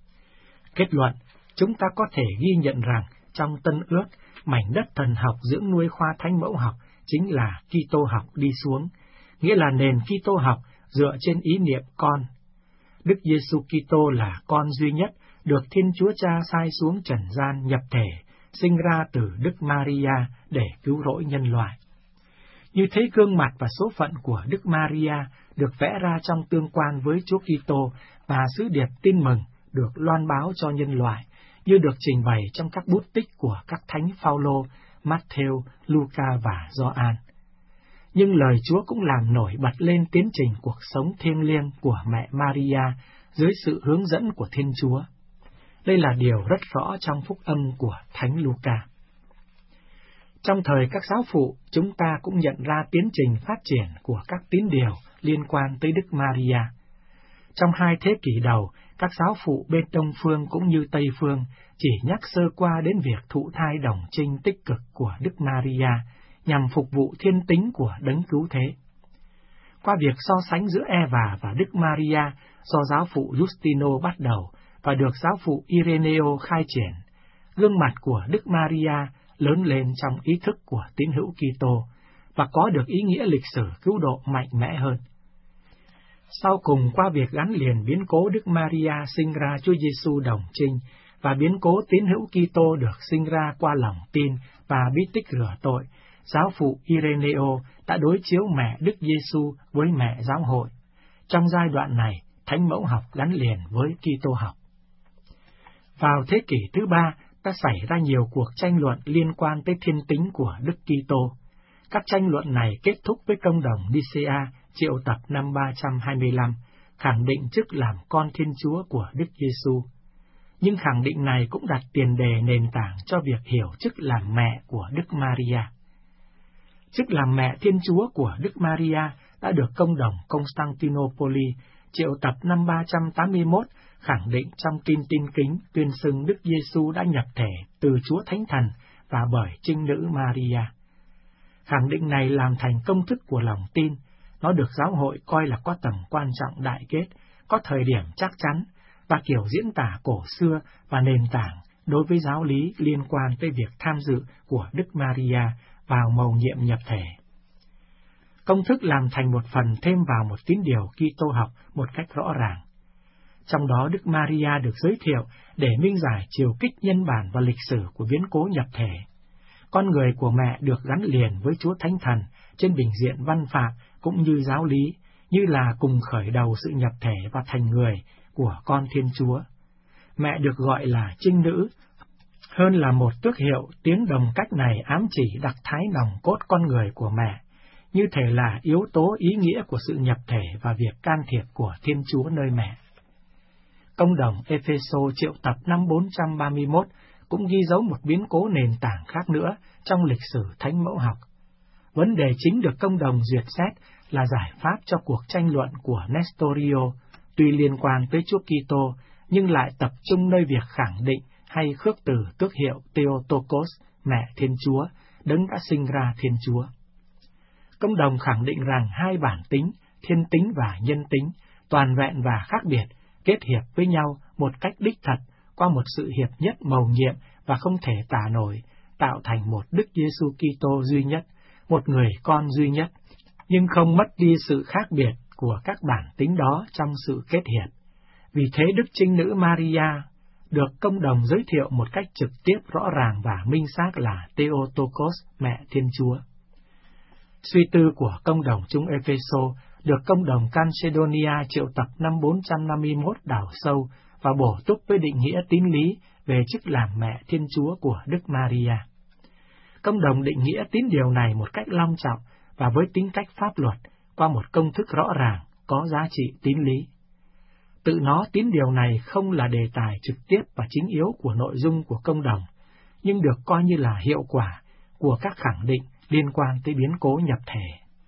S2: Kết luận, chúng ta có thể ghi nhận rằng trong Tân Ước, mảnh đất thần học dưỡng nuôi khoa thánh mẫu học chính là Kitô học đi xuống, nghĩa là nền Kitô học dựa trên ý niệm con. Đức Giêsu Kitô là con duy nhất được Thiên Chúa Cha sai xuống trần gian nhập thể, sinh ra từ Đức Maria để cứu rỗi nhân loại. Như thế gương mặt và số phận của Đức Maria được vẽ ra trong tương quan với Chúa Kitô và sứ điệp tin mừng được loan báo cho nhân loại, như được trình bày trong các bút tích của các thánh Phaolô, Matthew, Luca và Gioan. Nhưng lời Chúa cũng làm nổi bật lên tiến trình cuộc sống thiêng liêng của mẹ Maria dưới sự hướng dẫn của Thiên Chúa. Đây là điều rất rõ trong phúc âm của Thánh Luca. Trong thời các giáo phụ, chúng ta cũng nhận ra tiến trình phát triển của các tín điều liên quan tới Đức Maria. Trong hai thế kỷ đầu, các giáo phụ bên Đông Phương cũng như Tây Phương chỉ nhắc sơ qua đến việc thụ thai đồng trinh tích cực của Đức Maria nhằm phục vụ thiên tính của Đấng Cứu Thế. Qua việc so sánh giữa Eva và Đức Maria do giáo phụ Justino bắt đầu và được giáo phụ Ireneo khai triển, gương mặt của Đức Maria lớn lên trong ý thức của tín hữu Kitô và có được ý nghĩa lịch sử cứu độ mạnh mẽ hơn. Sau cùng, qua việc gắn liền biến cố Đức Maria sinh ra Chúa Giêsu đồng trinh và biến cố tín hữu Kitô được sinh ra qua lòng tin và bí tích rửa tội, giáo phụ Ireneo đã đối chiếu mẹ Đức Giêsu với mẹ giáo hội. Trong giai đoạn này, thánh mẫu học gắn liền với Kitô học. Vào thế kỷ thứ ba, đã xảy ra nhiều cuộc tranh luận liên quan tới thiên tính của Đức Kitô. Các tranh luận này kết thúc với công đồng Nicea triệu tập năm ba trăm hai mươi lăm, khẳng định chức làm con Thiên Chúa của Đức Giêsu. Nhưng khẳng định này cũng đặt tiền đề nền tảng cho việc hiểu chức làm mẹ của Đức Maria. Chức làm mẹ Thiên Chúa của Đức Maria đã được công đồng Constantinople triệu tập năm ba trăm tám mươi mốt khẳng định trong Tin Tin Kính tuyên xưng Đức Giêsu đã nhập thể từ Chúa Thánh Thần và bởi trinh nữ Maria. Khẳng định này làm thành công thức của lòng tin, nó được giáo hội coi là có tầm quan trọng đại kết, có thời điểm chắc chắn, và kiểu diễn tả cổ xưa và nền tảng đối với giáo lý liên quan tới việc tham dự của Đức Maria vào mầu nhiệm nhập thể. Công thức làm thành một phần thêm vào một tín điều Kitô học một cách rõ ràng. Trong đó Đức Maria được giới thiệu để minh giải chiều kích nhân bản và lịch sử của biến cố nhập thể. Con người của mẹ được gắn liền với Chúa Thánh Thần trên bình diện văn phạm cũng như giáo lý, như là cùng khởi đầu sự nhập thể và thành người của con Thiên Chúa. Mẹ được gọi là trinh nữ, hơn là một tước hiệu, tiếng đồng cách này ám chỉ đặc thái nòng cốt con người của mẹ, như thể là yếu tố ý nghĩa của sự nhập thể và việc can thiệp của Thiên Chúa nơi mẹ. Công đồng Epheso triệu tập năm bốn trăm ba mươi mốt cũng ghi dấu một biến cố nền tảng khác nữa trong lịch sử thánh mẫu học. Vấn đề chính được công đồng duyệt xét là giải pháp cho cuộc tranh luận của Nestorio, tuy liên quan tới Chúa Kitô nhưng lại tập trung nơi việc khẳng định hay khước từ tước hiệu Theotokos, mẹ Thiên Chúa, đấng đã sinh ra Thiên Chúa. Công đồng khẳng định rằng hai bản tính, thiên tính và nhân tính, toàn vẹn và khác biệt, kết hiệp với nhau một cách đích thật qua một sự hiệp nhất mầu nhiệm và không thể tả nổi, tạo thành một Đức Giêsu Kitô duy nhất, một người con duy nhất, nhưng không mất đi sự khác biệt của các bản tính đó trong sự kết hiệp. Vì thế Đức Trinh Nữ Maria được công đồng giới thiệu một cách trực tiếp rõ ràng và minh xác là Theotokos, mẹ Thiên Chúa. Suy tư của công đồng chúng Epheso được công đồng Calcedonia triệu tập năm bốn trăm năm mươi mốt đào sâu và bổ túc với định nghĩa tín lý về chức làm mẹ Thiên Chúa của Đức Maria. Công đồng định nghĩa tín điều này một cách long trọng và với tính cách pháp luật qua một công thức rõ ràng, có giá trị tín lý. Tự nó tín điều này không là đề tài trực tiếp và chính yếu của nội dung của công đồng, nhưng được coi như là hiệu quả của các khẳng định liên quan tới biến cố nhập thể.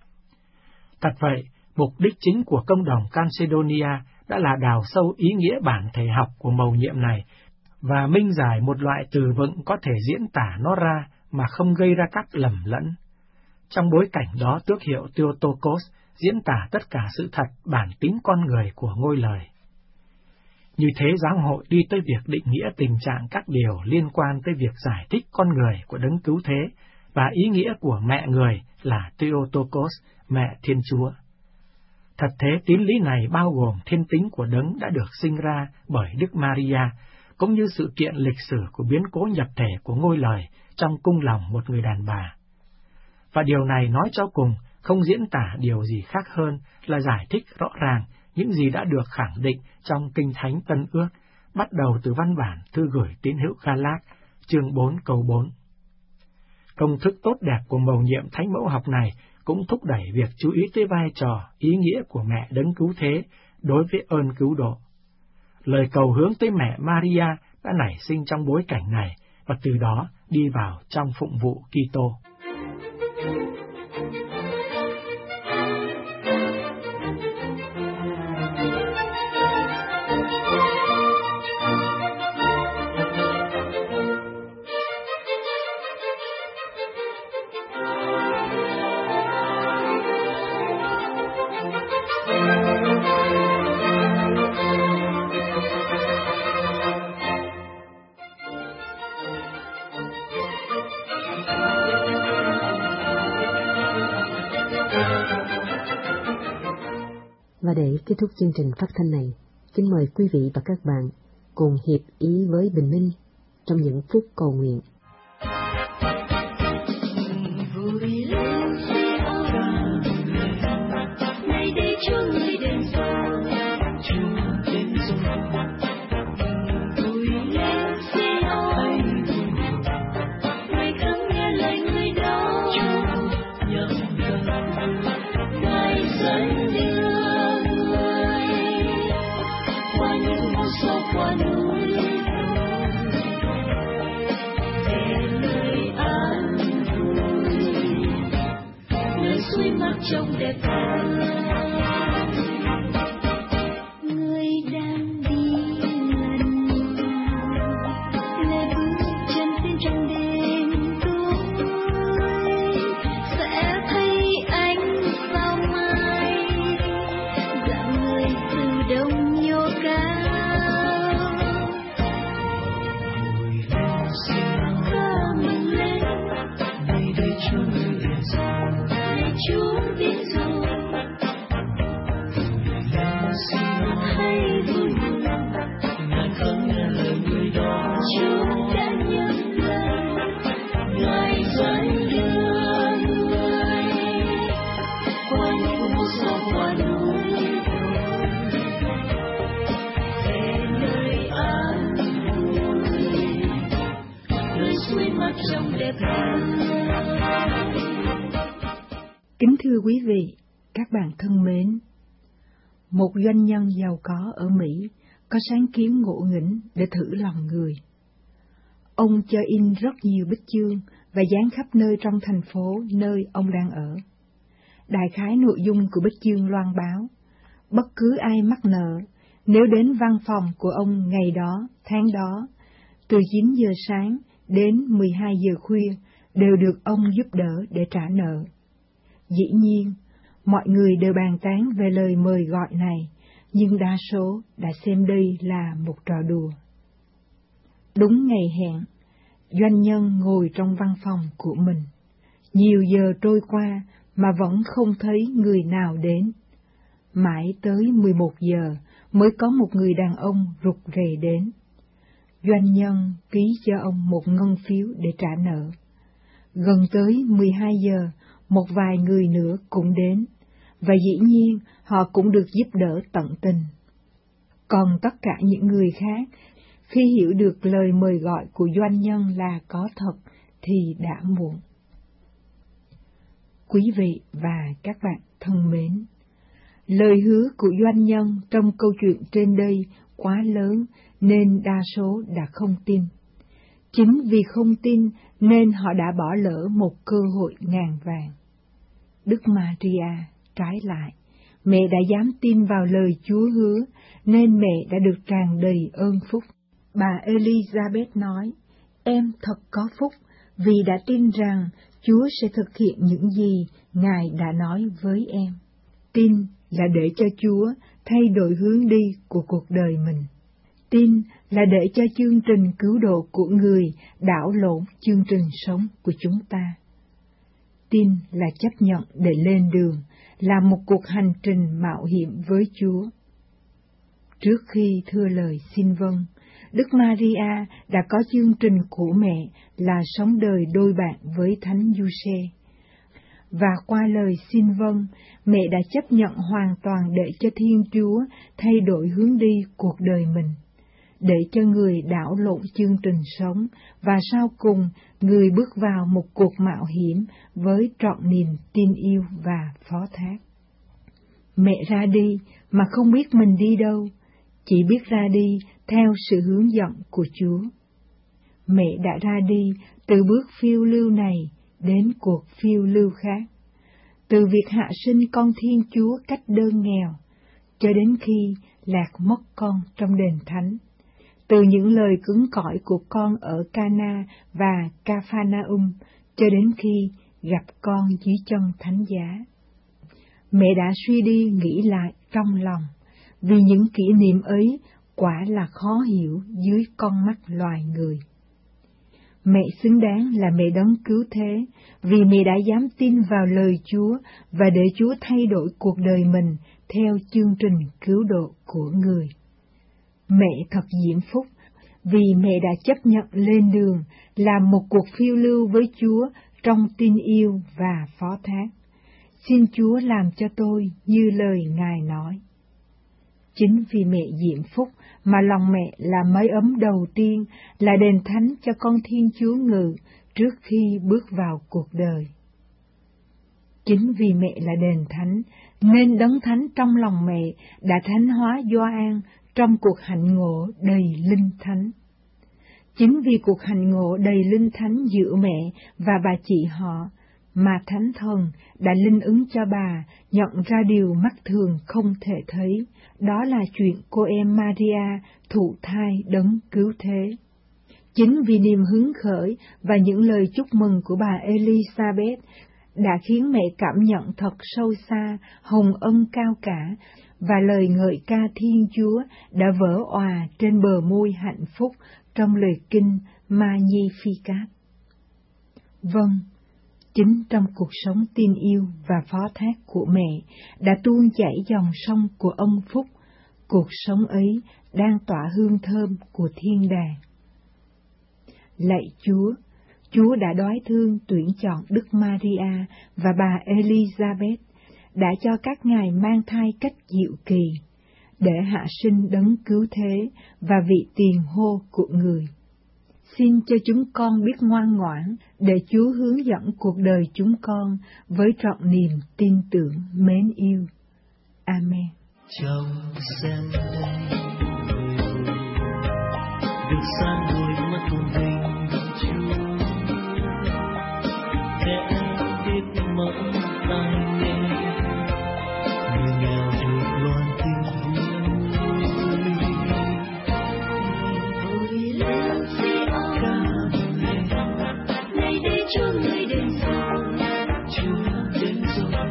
S2: Thật vậy, mục đích chính của công đồng Calcedonia đã là đào sâu ý nghĩa bản thể học của mầu nhiệm này và minh giải một loại từ vựng có thể diễn tả nó ra mà không gây ra các lầm lẫn. Trong bối cảnh đó, tước hiệu Theotokos diễn tả tất cả sự thật bản tính con người của ngôi lời. Như thế, giáo hội đi tới việc định nghĩa tình trạng các điều liên quan tới việc giải thích con người của Đấng Cứu Thế và ý nghĩa của mẹ người là Theotokos, mẹ Thiên Chúa. Thật thế, tín lý này bao gồm thiên tính của Đấng đã được sinh ra bởi Đức Maria, cũng như sự kiện lịch sử của biến cố nhập thể của ngôi lời trong cung lòng một người đàn bà. Và điều này nói cho cùng không diễn tả điều gì khác hơn là giải thích rõ ràng những gì đã được khẳng định trong Kinh Thánh Tân Ước, bắt đầu từ văn bản thư gửi tín hữu Ga-lát, chương bốn câu bốn. Công thức tốt đẹp của mầu nhiệm thánh mẫu học này cũng thúc đẩy việc chú ý tới vai trò, ý nghĩa của mẹ đấng cứu thế đối với ơn cứu độ. Lời cầu hướng tới mẹ Maria đã nảy sinh trong bối cảnh này và từ đó đi vào trong phụng vụ Kitô.
S1: Và để kết thúc chương trình phát thanh này, kính mời quý vị và các bạn cùng hiệp ý với Bình Minh trong những phút cầu nguyện.
S3: Trong đẹp người đang đi lần lê bước chân trên trần đêm tối sẽ thấy ánh sao mai dạng người từ đông nhô cao ca mừng lên nay đây Chúa người liền rồi nay Chúa biết rồi hay vui mừng ngài không nghe lời người đó Chúa đã nhận lời ngài dẫn đưa người qua những một gió qua núi về nơi an vui nơi suối mắt trong đẹp hơn.
S4: Kính thưa quý vị, các bạn thân mến, một doanh nhân giàu có ở Mỹ có sáng kiến ngộ nghĩnh để thử lòng người. Ông cho in rất nhiều bích chương và dán khắp nơi trong thành phố nơi ông đang ở. Đại khái nội dung của bích chương loan báo, bất cứ ai mắc nợ, nếu đến văn phòng của ông ngày đó, tháng đó, từ chín giờ sáng đến mười hai giờ khuya, đều được ông giúp đỡ để trả nợ. Dĩ nhiên, mọi người đều bàn tán về lời mời gọi này, nhưng đa số đã xem đây là một trò đùa. Đúng ngày hẹn, doanh nhân ngồi trong văn phòng của mình. Nhiều giờ trôi qua mà vẫn không thấy người nào đến. Mãi tới mười một giờ mới có một người đàn ông rụt rè đến. Doanh nhân ký cho ông một ngân phiếu để trả nợ. Gần tới mười hai giờ, một vài người nữa cũng đến, và dĩ nhiên họ cũng được giúp đỡ tận tình. Còn tất cả những người khác, khi hiểu được lời mời gọi của doanh nhân là có thật, thì đã muộn. Quý vị và các bạn thân mến, lời hứa của doanh nhân trong câu chuyện trên đây quá lớn nên đa số đã không tin. Chính vì không tin nên họ đã bỏ lỡ một cơ hội ngàn vàng. Đức Maria, trái lại, mẹ đã dám tin vào lời Chúa hứa, nên mẹ đã được tràn đầy ơn phúc. Bà Elizabeth nói, em thật có phúc, vì đã tin rằng Chúa sẽ thực hiện những gì Ngài đã nói với em. Tin là để cho Chúa thay đổi hướng đi của cuộc đời mình. Tin là để cho chương trình cứu độ của người đảo lộn chương trình sống của chúng ta. Tin là chấp nhận để lên đường, là một cuộc hành trình mạo hiểm với Chúa. Trước khi thưa lời xin vâng, Đức Maria đã có chương trình của mẹ là sống đời đôi bạn với Thánh Giuse. và qua lời xin vâng, mẹ đã chấp nhận hoàn toàn để cho Thiên Chúa thay đổi hướng đi cuộc đời mình, để cho người đảo lộn chương trình sống, và sau cùng người bước vào một cuộc mạo hiểm với trọn niềm tin yêu và phó thác. Mẹ ra đi mà không biết mình đi đâu, chỉ biết ra đi theo sự hướng dẫn của Chúa. Mẹ đã ra đi từ bước phiêu lưu này đến cuộc phiêu lưu khác, từ việc hạ sinh con Thiên Chúa cách đơn nghèo, cho đến khi lạc mất con trong đền thánh, từ những lời cứng cỏi của con ở Cana và Capharnaum, cho đến khi gặp con dưới chân thánh giá. Mẹ đã suy đi nghĩ lại trong lòng, vì những kỷ niệm ấy quả là khó hiểu dưới con mắt loài người. Mẹ xứng đáng là mẹ đấng cứu thế, vì mẹ đã dám tin vào lời Chúa và để Chúa thay đổi cuộc đời mình theo chương trình cứu độ của người. Mẹ thật diễm phúc, vì mẹ đã chấp nhận lên đường làm một cuộc phiêu lưu với Chúa trong tin yêu và phó thác. Xin Chúa làm cho tôi như lời Ngài nói. Chính vì mẹ diễm phúc mà lòng mẹ là mái ấm đầu tiên, là đền thánh cho con Thiên Chúa ngự trước khi bước vào cuộc đời. Chính vì mẹ là đền thánh, nên đấng thánh trong lòng mẹ đã thánh hóa Gioan trong cuộc hạnh ngộ đầy linh thánh. Chính vì cuộc hạnh ngộ đầy linh thánh giữa mẹ và bà chị họ, mà Thánh Thần đã linh ứng cho bà nhận ra điều mắt thường không thể thấy, đó là chuyện cô em Maria thụ thai đấng cứu thế. Chính vì niềm hứng khởi và những lời chúc mừng của bà Elizabeth đã khiến mẹ cảm nhận thật sâu xa hồng ân cao cả, và lời ngợi ca Thiên Chúa đã vỡ òa trên bờ môi hạnh phúc trong lời kinh Magnificat. Vâng, chính trong cuộc sống tin yêu và phó thác của mẹ đã tuôn chảy dòng sông của ân phúc, cuộc sống ấy đang tỏa hương thơm của thiên đàng. Lạy Chúa, Chúa đã đói thương tuyển chọn Đức Maria và bà Elizabeth, đã cho các ngài mang thai cách diệu kỳ, để hạ sinh đấng cứu thế và vị tiền hô của người. Xin cho chúng con biết ngoan ngoãn, để Chúa hướng dẫn cuộc đời chúng con với trọn niềm tin tưởng mến yêu. Amen.
S3: Trong xem đây, được sáng đôi mắt con vinh Chúa, kẻ biết mở tay nghe, người nghèo được loan tin vui. Ôi lên Sion, này đây Chúa người đến rồi, Chúa đến rồi.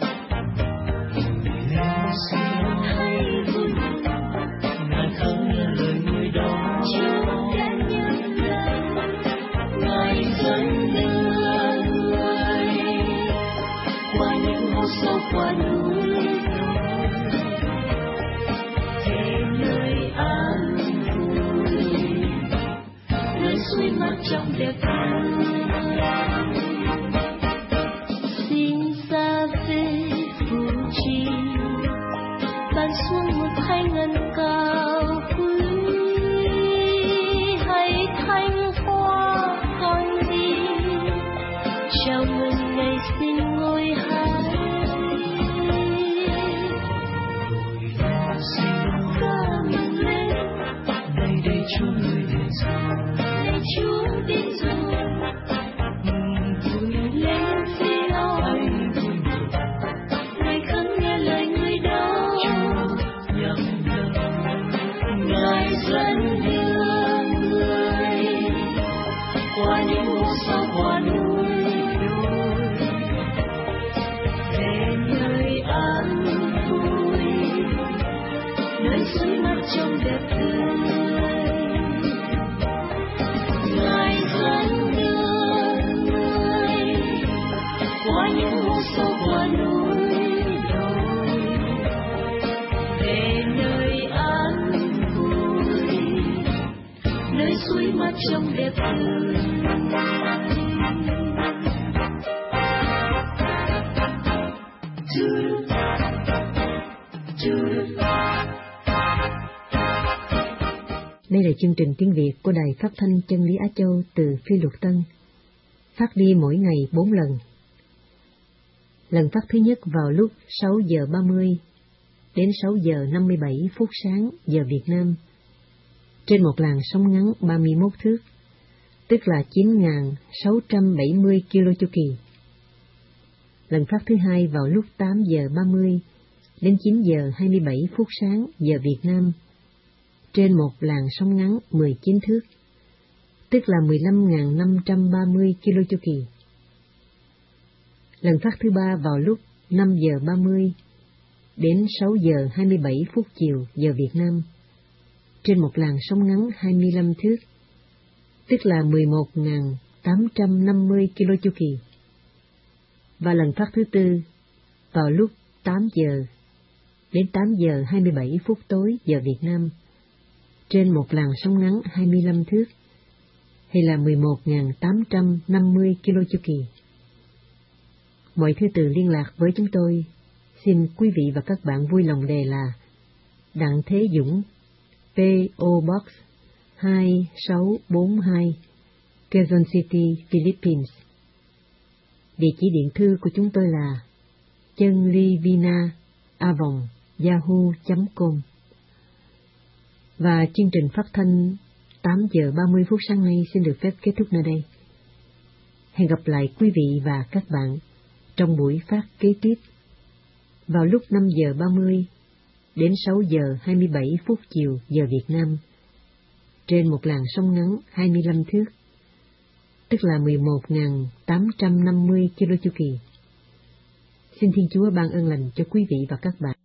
S3: Lên Sion hãy vui mừng, Ngài không nghe lời người đó, Chúa đã nhận lời, Ngài dẫn đưa người qua những hố sâu, qua núi về nơi an vui, nơi suối mát trong đẹp hạnh. Xin ra về phù trì, ban xuống một thanh ngân cao quý, hãy thanh hoa con đi chào mừng ngày sinh ngôi Hải.
S1: Đây là chương trình tiếng Việt của Đài Phát thanh Chân lý Á Châu từ Phi Luật Tân, phát đi mỗi ngày bốn lần. Lần phát thứ nhất vào lúc sáu giờ ba mươi đến sáu giờ năm mươi bảy phút sáng giờ Việt Nam, trên một làn sóng ngắn ba mươi mốt thước, tức là chín nghìn sáu trăm bảy mươi ki lô chu kỳ. Lần phát thứ hai vào lúc tám giờ ba mươi đến chín giờ hai mươi bảy phút sáng giờ Việt Nam, trên một làn sóng ngắn mười chín thước, tức là mười lăm nghìn năm trăm ba mươi ki lô chu kỳ. Lần phát thứ ba vào lúc năm giờ ba mươi đến sáu giờ hai mươi bảy phút chiều giờ Việt Nam, trên một làn sóng ngắn hai mươi lăm thước, tức là mười một nghìn tám trăm năm mươi ki lô chu kỳ. Và lần phát thứ tư vào lúc tám giờ đến tám giờ hai mươi bảy phút tối giờ Việt Nam, trên một làn sóng ngắn hai mươi lăm thước, hay là mười một nghìn tám trăm năm mươi ki lô chu kỳ. Mọi thư từ liên lạc với chúng tôi, xin quý vị và các bạn vui lòng đề là Đặng Thế Dũng, pê ô Box hai sáu bốn hai, Quezon City, Philippines. Địa chỉ điện thư của chúng tôi là chân ly vina a vòng yahoo chấm com. Và chương trình phát thanh tám giờ ba mươi phút sáng nay xin được phép kết thúc nơi đây. Hẹn gặp lại quý vị và các bạn trong buổi phát kế tiếp vào lúc năm giờ ba mươi đến sáu giờ hai mươi bảy phút chiều giờ Việt Nam, trên một làn sóng ngắn hai mươi lăm thước, tức là mười một nghìn tám trăm năm mươi ki lô chu kỳ. Xin Thiên Chúa ban ơn lành cho quý vị và các bạn.